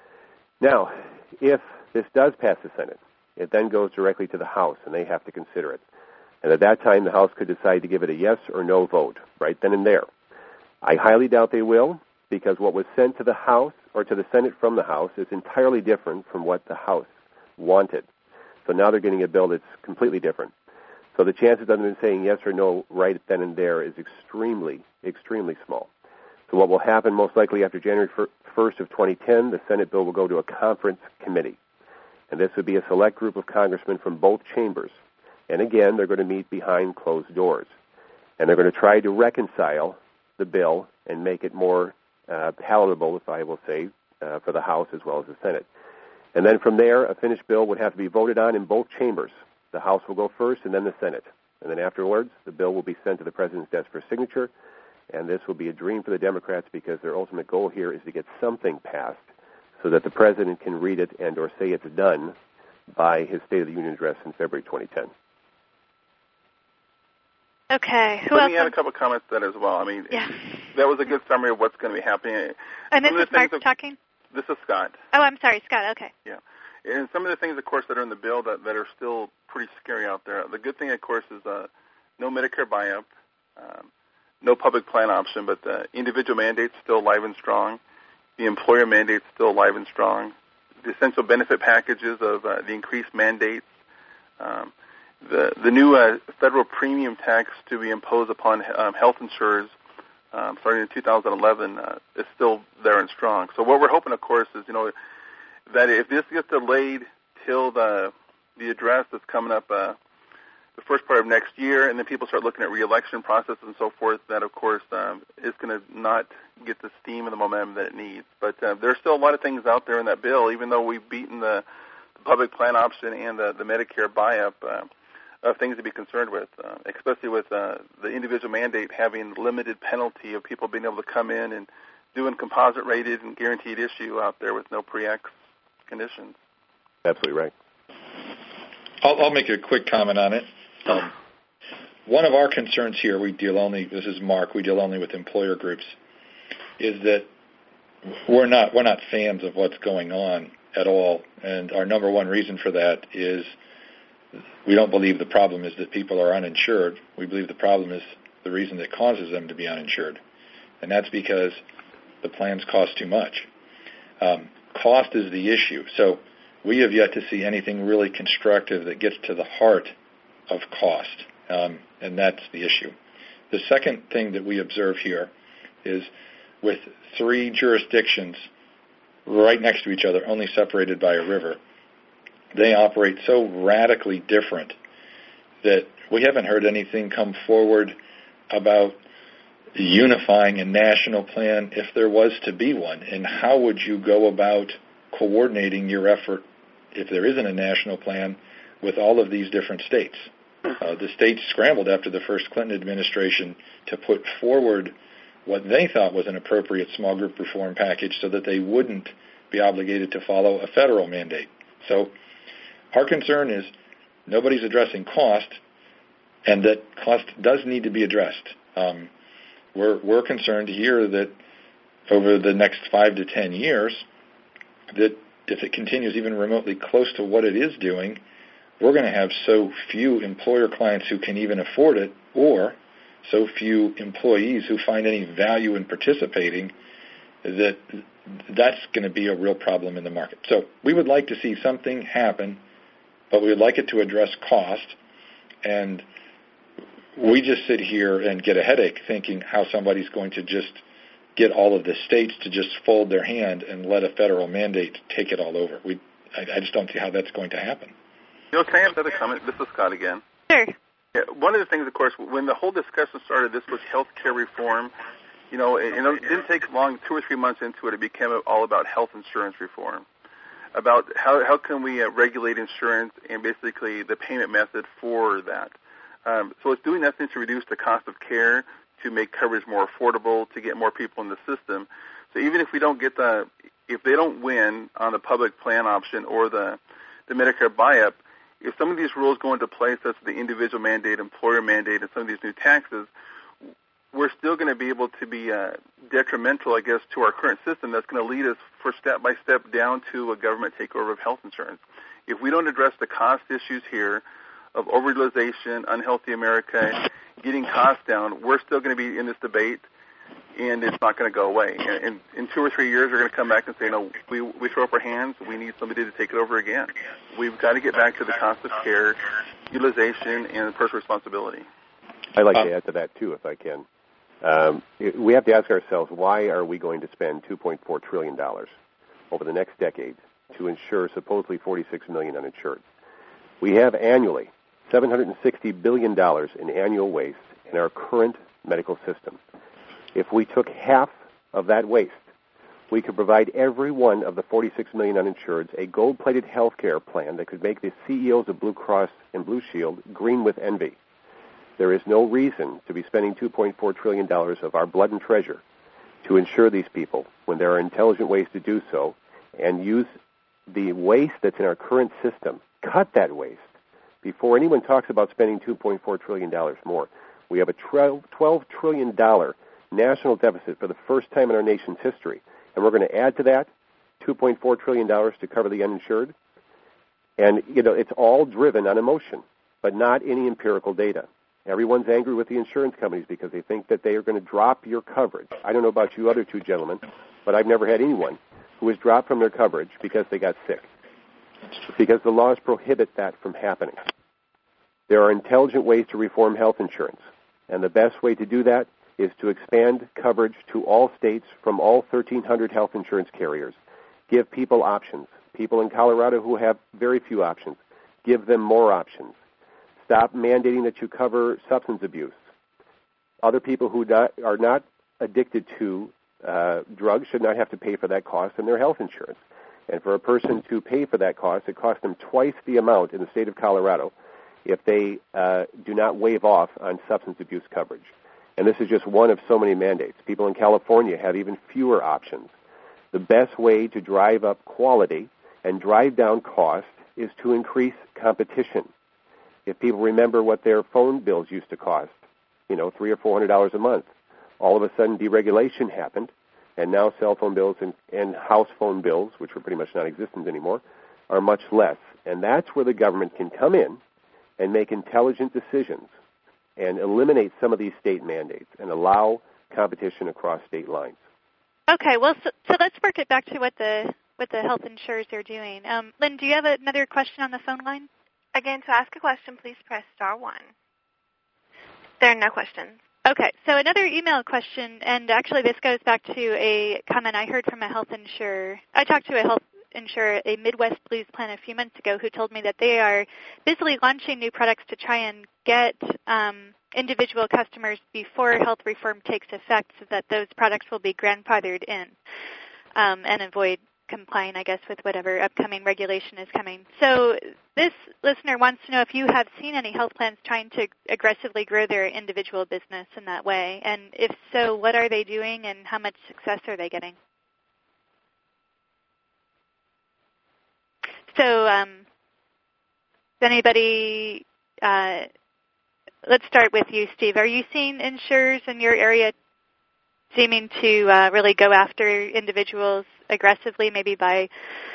Now, if this does pass the Senate, it then goes directly to the House, and they have to consider it. And at that time, the House could decide to give it a yes or no vote, right then and there. I highly doubt they will, because what was sent to the House or to the Senate from the House is entirely different from what the House wanted. So now they're getting a bill that's completely different. So the chances of them saying yes or no right then and there is extremely, extremely small. So what will happen most likely after January first of twenty ten, the Senate bill will go to a conference committee. And this would be a select group of congressmen from both chambers. And again, they're going to meet behind closed doors. And they're going to try to reconcile the bill and make it more uh, palatable, if I will say, uh, for the House as well as the Senate. And then from there, a finished bill would have to be voted on in both chambers. The House will go first and then the Senate. And then afterwards, the bill will be sent to the President's desk for signature. And this will be a dream for the Democrats because their ultimate goal here is to get something passed so that the President can read it and or say it's done by his State of the Union address in February twenty ten. Okay. Who Let else me add a couple of comments to that as well. I mean, yeah. that was a good summary of what's going to be happening. And this Some is Mark talking? This is Scott. Oh, I'm sorry, Scott. Okay. Yeah. And some of the things, of course, that are in the bill that, that are still pretty scary out there. The good thing, of course, is uh, no Medicare buy-up, um, no public plan option, but the individual mandate's still alive and strong. The employer mandate's still alive and strong. The essential benefit packages of uh, the increased mandates, um, the the new uh, federal premium tax to be imposed upon um, health insurers um, starting in two thousand eleven uh, is still there and strong. So what we're hoping, of course, is you know that if this gets delayed till the the address that's coming up uh, the first part of next year, and then people start looking at re-election processes and so forth, that of course um, is going to not get the steam and the momentum that it needs. But uh, there's still a lot of things out there in that bill, even though we've beaten the, the public plan option and the, the Medicare buy-up. Uh, of things to be concerned with, uh, especially with uh, the individual mandate having limited penalty of people being able to come in and doing composite rated and guaranteed issue out there with no pre-ex conditions. Absolutely right. I'll, I'll make a quick comment on it. Um, one of our concerns here, we deal only, this is Mark, we deal only with employer groups, is that we're not we're not fans of what's going on at all, and our number one reason for that is we don't believe the problem is that people are uninsured. We believe the problem is the reason that causes them to be uninsured, and that's because the plans cost too much. Um, cost is the issue. So we have yet to see anything really constructive that gets to the heart of cost, um, and that's the issue. The second thing that we observe here is with three jurisdictions right next to each other, only separated by a river, they operate so radically different that we haven't heard anything come forward about unifying a national plan if there was to be one. And how would you go about coordinating your effort if there isn't a national plan with all of these different states? Uh, the states scrambled after the first Clinton administration to put forward what they thought was an appropriate small group reform package so that they wouldn't be obligated to follow a federal mandate. So our concern is nobody's addressing cost, and that cost does need to be addressed. Um, we're, we're concerned here that over the next five to ten years, that if it continues even remotely close to what it is doing, we're going to have so few employer clients who can even afford it, or so few employees who find any value in participating, that that's going to be a real problem in the market. So we would like to see something happen, but we would like it to address cost, and we just sit here and get a headache thinking how somebody's going to just get all of the states to just fold their hand and let a federal mandate take it all over. We, I, I just don't see how that's going to happen. You know, can I have another comment? This is Scott again. Sure. Yeah, one of the things, of course, when the whole discussion started, this was health care reform. You know, it, it didn't take long, two or three months into it, it became all about health insurance reform, about how how can we uh, regulate insurance and basically the payment method for that. Um, so it's doing nothing to reduce the cost of care, to make coverage more affordable, to get more people in the system. So even if we don't get the, if they don't win on the public plan option or the, the Medicare buy-up, if some of these rules go into place, such as the individual mandate, employer mandate, and some of these new taxes, we're still going to be able to be uh, detrimental, I guess, to our current system. That's going to lead us for step by step down to a government takeover of health insurance. If we don't address the cost issues here of overutilization, unhealthy America, getting costs down, we're still going to be in this debate, and it's not going to go away. And, and in two or three years, we're going to come back and say, no, we, we throw up our hands. We need somebody to take it over again. We've got to get back to the cost of care, utilization, and personal responsibility. I'd like to add to that, too, if I can. Um, we have to ask ourselves, why are we going to spend two point four trillion dollars over the next decade to insure supposedly forty-six million uninsured? We have annually seven hundred sixty billion dollars in annual waste in our current medical system. If we took half of that waste, we could provide every one of the forty-six million uninsureds a gold-plated health care plan that could make the C E Os of Blue Cross and Blue Shield green with envy. There is no reason to be spending two point four trillion dollars of our blood and treasure to insure these people when there are intelligent ways to do so, and use the waste that's in our current system, cut that waste, before anyone talks about spending two point four trillion dollars more. We have a twelve trillion dollars national deficit for the first time in our nation's history, and we're going to add to that two point four trillion dollars to cover the uninsured. And, you know, it's all driven on emotion, but not any empirical data. Everyone's angry with the insurance companies because they think that they are going to drop your coverage. I don't know about you other two gentlemen, but I've never had anyone who was dropped from their coverage because they got sick, because the laws prohibit that from happening. There are intelligent ways to reform health insurance, and the best way to do that is to expand coverage to all states from all thirteen hundred health insurance carriers. Give people options. People in Colorado who have very few options, give them more options. Stop mandating that you cover substance abuse. Other people who not, are not addicted to uh, drugs should not have to pay for that cost in their health insurance. And for a person to pay for that cost, it costs them twice the amount in the state of Colorado if they uh, do not waive off on substance abuse coverage. And this is just one of so many mandates. People in California have even fewer options. The best way to drive up quality and drive down cost is to increase competition. If people remember what their phone bills used to cost, you know, three or four hundred dollars a month, all of a sudden deregulation happened, and now cell phone bills and, and house phone bills, which are pretty much non-existent anymore, are much less. And that's where the government can come in and make intelligent decisions and eliminate some of these state mandates and allow competition across state lines. Okay, well, so, so let's work it back to what the what the health insurers are doing. Um, Lynn, do you have another question on the phone line? Again, to ask a question, please press star one. There are no questions. Okay, so another email question, and actually this goes back to a comment I heard from a health insurer. I talked to a health insurer, a Midwest Blues plan a few months ago, who told me that they are busily launching new products to try and get um, individual customers before health reform takes effect so that those products will be grandfathered in um, and avoid complying, I guess, with whatever upcoming regulation is coming. So this listener wants to know if you have seen any health plans trying to aggressively grow their individual business in that way, and if so, what are they doing and how much success are they getting? So um, does anybody, uh, let's start with you, Steve. Are you seeing insurers in your area seeming to uh, really go after individuals aggressively, maybe by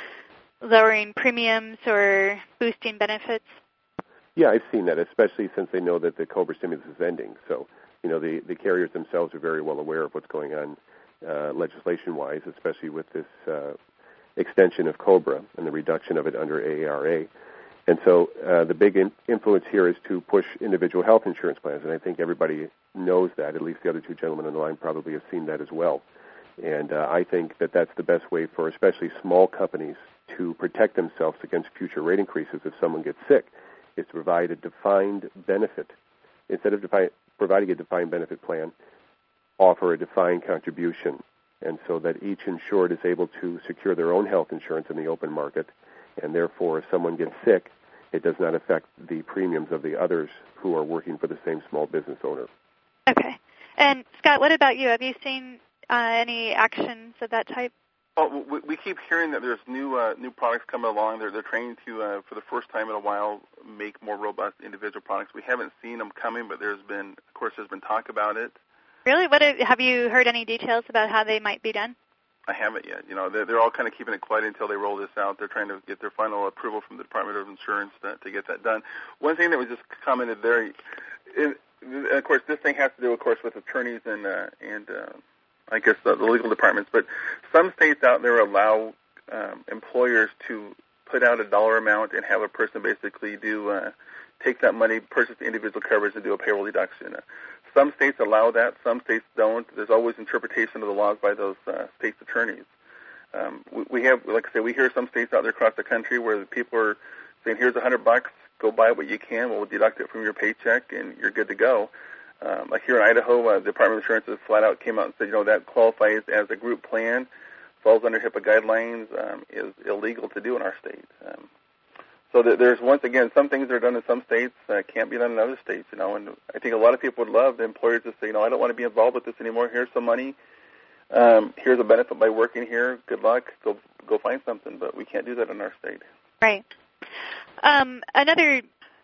lowering premiums or boosting benefits? Yeah, I've seen that, especially since they know that the COBRA stimulus is ending. So, you know, the, the carriers themselves are very well aware of what's going on uh, legislation-wise, especially with this uh, extension of COBRA and the reduction of it under A A R A. And so uh, the big in- influence here is to push individual health insurance plans, and I think everybody knows that. At least the other two gentlemen on the line probably have seen that as well. And uh, I think that that's the best way for especially small companies to protect themselves against future rate increases if someone gets sick, is to provide a defined benefit. Instead of defi- providing a defined benefit plan, offer a defined contribution, and so that each insured is able to secure their own health insurance in the open market, and therefore if someone gets sick, it does not affect the premiums of the others who are working for the same small business owner. Okay. And Scott, what about you? Have you seen uh, any actions of that type? Well, we, we keep hearing that there's new uh, new products coming along. They're, they're trying to, uh, for the first time in a while, make more robust individual products. We haven't seen them coming, but there's been, of course, there's been talk about it. Really? What have, have you heard any details about how they might be done? I haven't yet. You know, they're, they're all kind of keeping it quiet until they roll this out. They're trying to get their final approval from the Department of Insurance to, to get that done. One thing that was just commented there, is, of course, this thing has to do, of course, with attorneys and uh, and uh, I guess the, the legal departments. But some states out there allow um, employers to put out a dollar amount and have a person basically do uh, take that money, purchase the individual coverage, and do a payroll deduction. Uh, Some states allow that. Some states don't. There's always interpretation of the laws by those uh, states' attorneys. Um, we, we have, like I say, we hear some states out there across the country where the people are saying, here's a hundred bucks, go buy what you can, we'll deduct it from your paycheck, and you're good to go. Um, like here in Idaho, uh, the Department of Insurance has flat out came out and said, you know, that qualifies as a group plan, falls under HIPAA guidelines, um, is illegal to do in our state. Um, So there's, once again, some things that are done in some states uh, can't be done in other states, you know, and I think a lot of people would love the employers to say, you know, I don't want to be involved with this anymore. Here's some money. Um, here's a benefit by working here. Good luck. Go go find something. But we can't do that in our state. Right. Um, another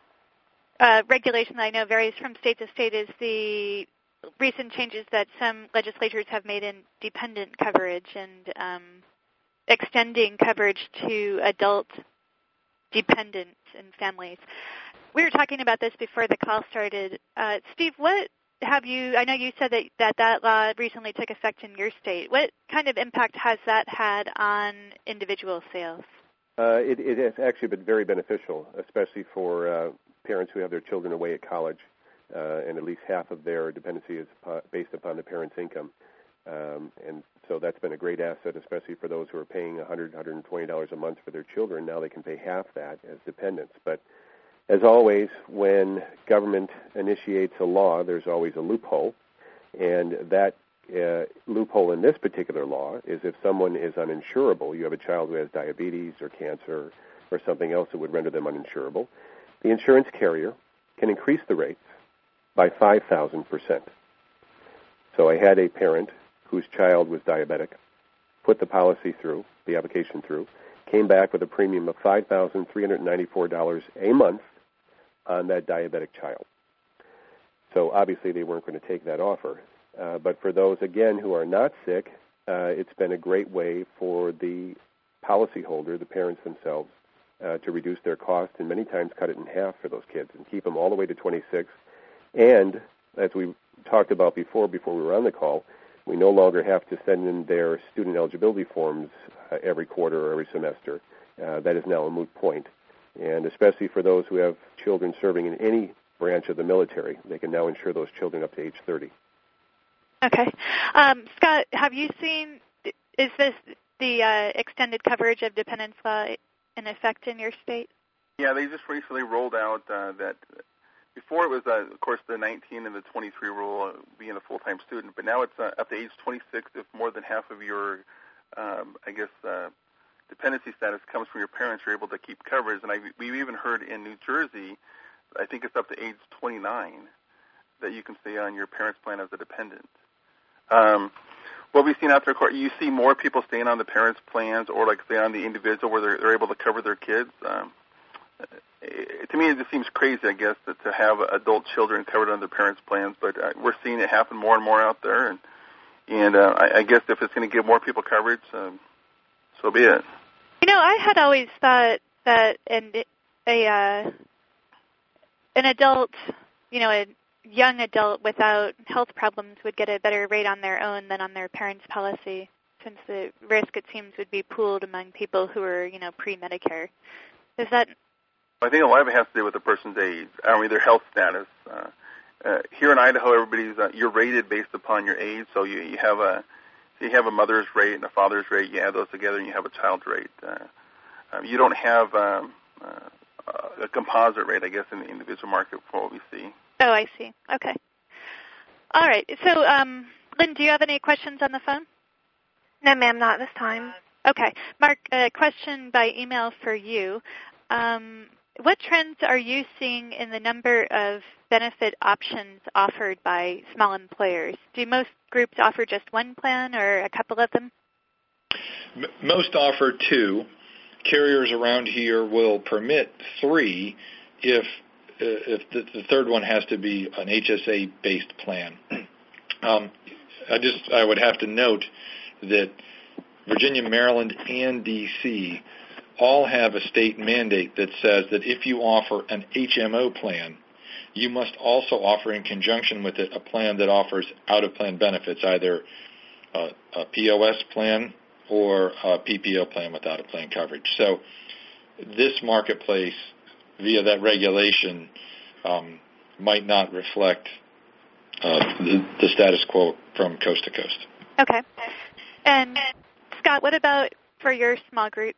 uh, regulation that I know varies from state to state is the recent changes that some legislatures have made in dependent coverage and um, extending coverage to adult dependents and families. We were talking about this before the call started. Uh, Steve, what have you, I know you said that, that that law recently took effect in your state. What kind of impact has that had on individual sales? Uh, it, it has actually been very beneficial, especially for uh, parents who have their children away at college, uh, and at least half of their dependency is based upon the parent's income. Um, and so that's been a great asset, especially for those who are paying one hundred dollars, one hundred twenty dollars a month for their children. Now they can pay half that as dependents. But as always, when government initiates a law, there's always a loophole. And that uh, loophole in this particular law is if someone is uninsurable, you have a child who has diabetes or cancer or something else that would render them uninsurable, the insurance carrier can increase the rates by five thousand percent. So I had a parent whose child was diabetic, put the policy through, the application through, came back with a premium of five thousand three hundred ninety-four dollars a month on that diabetic child. So obviously they weren't going to take that offer. Uh, but for those, again, who are not sick, uh, it's been a great way for the policyholder, the parents themselves, uh, to reduce their cost and many times cut it in half for those kids and keep them all the way to twenty-six. And as we talked about before, before we were on the call, we no longer have to send in their student eligibility forms uh, every quarter or every semester. Uh, that is now a moot point. And especially for those who have children serving in any branch of the military, they can now insure those children up to age thirty. Okay. Um, Scott, have you seen, is this the uh, extended coverage of dependents law in effect in your state? Yeah, they just recently rolled out uh, that. Before it was, uh, of course, the nineteen and the twenty-three rule, uh, being a full-time student, but now it's uh, up to age twenty-six if more than half of your, um, I guess, uh, dependency status comes from your parents, you're able to keep coverage. And I, we've even heard in New Jersey, I think it's up to age twenty-nine, that you can stay on your parents' plan as a dependent. Um, what we've seen out there, you see more people staying on the parents' plans or like stay on the individual where they're, they're able to cover their kids. Um, It, to me, it just seems crazy, I guess, that to have adult children covered under parents' plans. But uh, we're seeing it happen more and more out there, and and uh, I, I guess if it's going to give more people coverage, um, so be it. You know, I had always thought that an a uh, an adult, you know, a young adult without health problems would get a better rate on their own than on their parents' policy, since the risk, it seems, would be pooled among people who are, you know, pre-Medicare. Is that? I think a lot of it has to do with the person's age, I mean, their health status. Uh, uh, here in Idaho, everybody's uh, you're rated based upon your age. So you, you have a you have a mother's rate and a father's rate. You add those together, and you have a child's rate. Uh, um, you don't have um, uh, a composite rate, I guess, in the individual market for what we see. Oh, I see. Okay. All right. So, um, Lynn, do you have any questions on the phone? No, ma'am, not this time. Okay. Mark, a question by email for you. Um, What trends are you seeing in the number of benefit options offered by small employers? Do most groups offer just one plan or a couple of them? Most offer two. Carriers around here will permit three if uh, if the, the third one has to be an H S A-based plan. um, I just I would have to note that Virginia, Maryland, and D C all have a state mandate that says that if you offer an H M O plan, you must also offer in conjunction with it a plan that offers out-of-plan benefits, either a, a P O S plan or a P P O plan with out-of-plan coverage. So this marketplace, via that regulation, um, might not reflect uh, the, the status quo from coast to coast. Okay. And, Scott, what about for your small groups?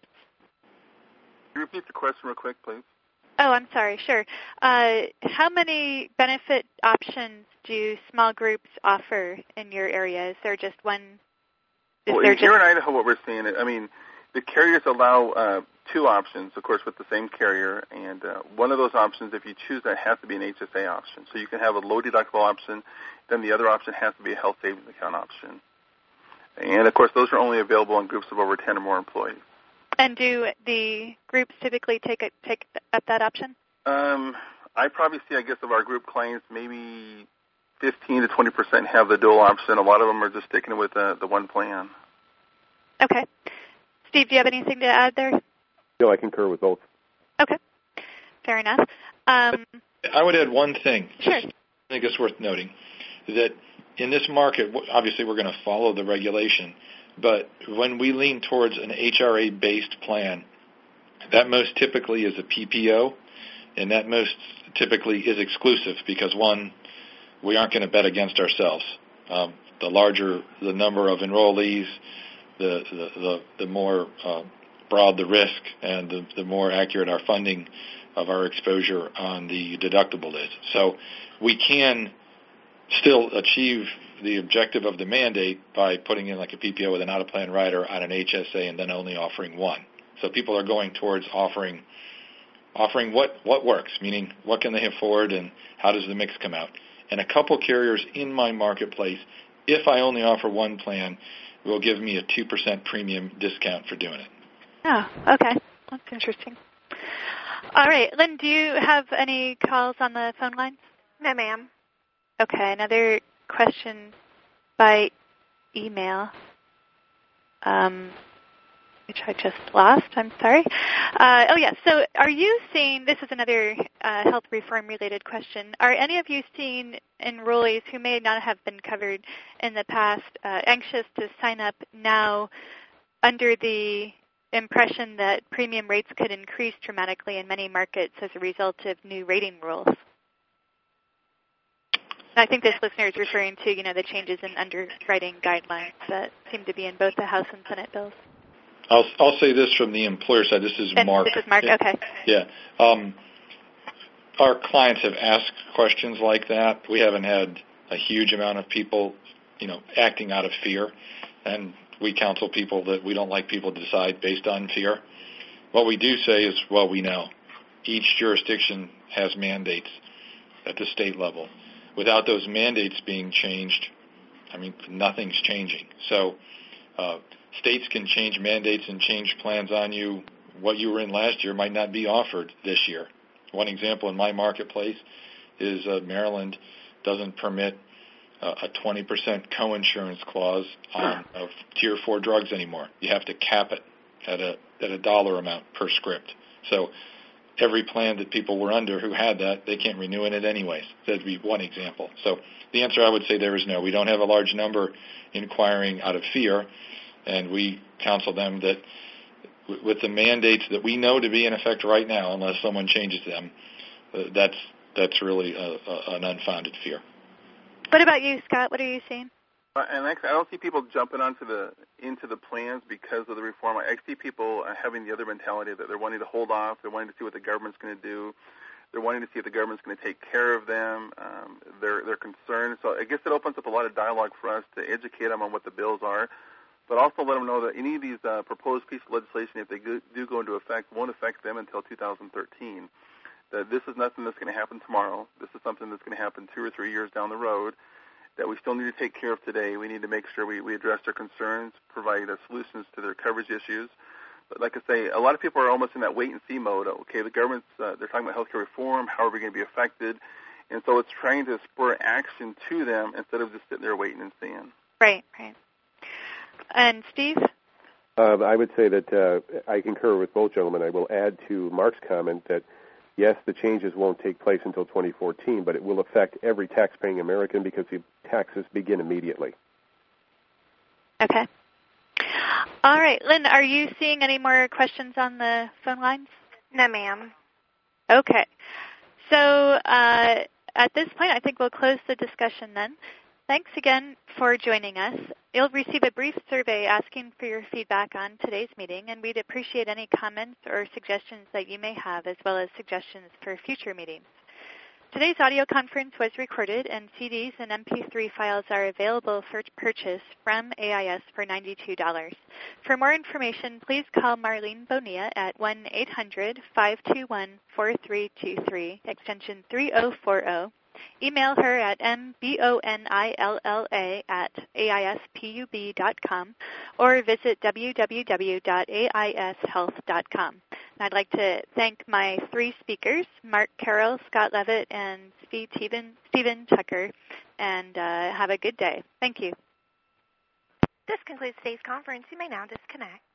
Can you repeat the question real quick, please? Oh, I'm sorry. Sure. Uh, how many benefit options do small groups offer in your area? Is there just one? Is well, there here just... in Idaho, what we're seeing, I mean, the carriers allow uh, two options, of course, with the same carrier, and uh, one of those options, if you choose that, has to be an H S A option. So you can have a low-deductible option, then the other option has to be a health savings account option. And, of course, those are only available in groups of over ten or more employees. And do the groups typically take a, take up that option? Um, I probably see, I guess, of our group clients, maybe fifteen to twenty percent have the dual option. A lot of them are just sticking with uh, the one plan. Okay. Steve, do you have anything to add there? No, I concur with both. Okay. Fair enough. Um, I would add one thing. Sure. I think it's worth noting that in this market, obviously we're going to follow the regulation, but when we lean towards an H R A-based plan, that most typically is a P P O, and that most typically is exclusive because, one, we aren't going to bet against ourselves. Um, the larger the number of enrollees, the the, the, the more uh, broad the risk, and the, the more accurate our funding of our exposure on the deductible is. So we can still achieve the objective of the mandate by putting in like a P P O with an out-of-plan rider on an H S A and then only offering one. So people are going towards offering offering what, what works, meaning what can they afford and how does the mix come out. And a couple carriers in my marketplace, if I only offer one plan, will give me a two percent premium discount for doing it. Oh, okay. That's interesting. All right. Lynn, do you have any calls on the phone lines? No, ma'am. Okay. Another question by email. Um, which I just lost. I'm sorry. Uh, oh, yeah. So are you seeing, this is another uh, health reform-related question, are any of you seeing enrollees who may not have been covered in the past uh, anxious to sign up now under the impression that premium rates could increase dramatically in many markets as a result of new rating rules? I think this listener is referring to, you know, the changes in underwriting guidelines that seem to be in both the House and Senate bills. I'll, I'll say this from the employer side. This is and Mark. This is Mark, okay. Yeah. Um, our clients have asked questions like that. We haven't had a huge amount of people, you know, acting out of fear. And we counsel people that we don't like people to decide based on fear. What we do say is, well, we know. Each jurisdiction has mandates at the state level. Without those mandates being changed, I mean, nothing's changing. So uh, states can change mandates and change plans on you. What you were in last year might not be offered this year. One example in my marketplace is uh, Maryland doesn't permit uh, a twenty percent coinsurance clause on of tier four drugs anymore. You have to cap it at a at a dollar amount per script. So every plan that people were under who had that, they can't renew in it anyways. That'd be one example. So the answer I would say there is no. We don't have a large number inquiring out of fear, and we counsel them that w- with the mandates that we know to be in effect right now, unless someone changes them, uh, that's that's really a, a, an unfounded fear. What about you, Scott? What are you seeing? Uh, and actually, I don't see people jumping onto the into the plans because of the reform. I see people uh, having the other mentality that they're wanting to hold off. They're wanting to see what the government's going to do. They're wanting to see if the government's going to take care of them. Um, they're they're concerned. So I guess it opens up a lot of dialogue for us to educate them on what the bills are, but also let them know that any of these uh, proposed pieces of legislation, if they go, do go into effect, won't affect them until two thousand thirteen. That this is nothing that's going to happen tomorrow. This is something that's going to happen two or three years down the road, that we still need to take care of today. We need to make sure we, we address their concerns, provide uh, solutions to their coverage issues. But like I say, a lot of people are almost in that wait-and-see mode. Okay, the government's, uh, they're talking about healthcare reform, how are we going to be affected? And so it's trying to spur action to them instead of just sitting there waiting and seeing. Right, right. And Steve? Uh, I would say that uh, I concur with both gentlemen. I will add to Mark's comment that yes, the changes won't take place until twenty fourteen, but it will affect every tax-paying American because the taxes begin immediately. Okay. All right. Lynn, are you seeing any more questions on the phone lines? No, ma'am. Okay. So uh, at this point, I think we'll close the discussion then. Thanks again for joining us. You'll receive a brief survey asking for your feedback on today's meeting, and we'd appreciate any comments or suggestions that you may have, as well as suggestions for future meetings. Today's audio conference was recorded, and C Ds and M P three files are available for purchase from A I S for ninety-two dollars. For more information, please call Marlene Bonilla at one eight hundred, five two one, four three two three, extension three oh four oh. Email her at m b o n i l l a at a i s p u b dot com or visit w w w dot a i s health dot com. And I'd like to thank my three speakers, Mark Carroll, Scott Levitt, and Stephen, Stephen Tucker, and uh, have a good day. Thank you. This concludes today's conference. You may now disconnect.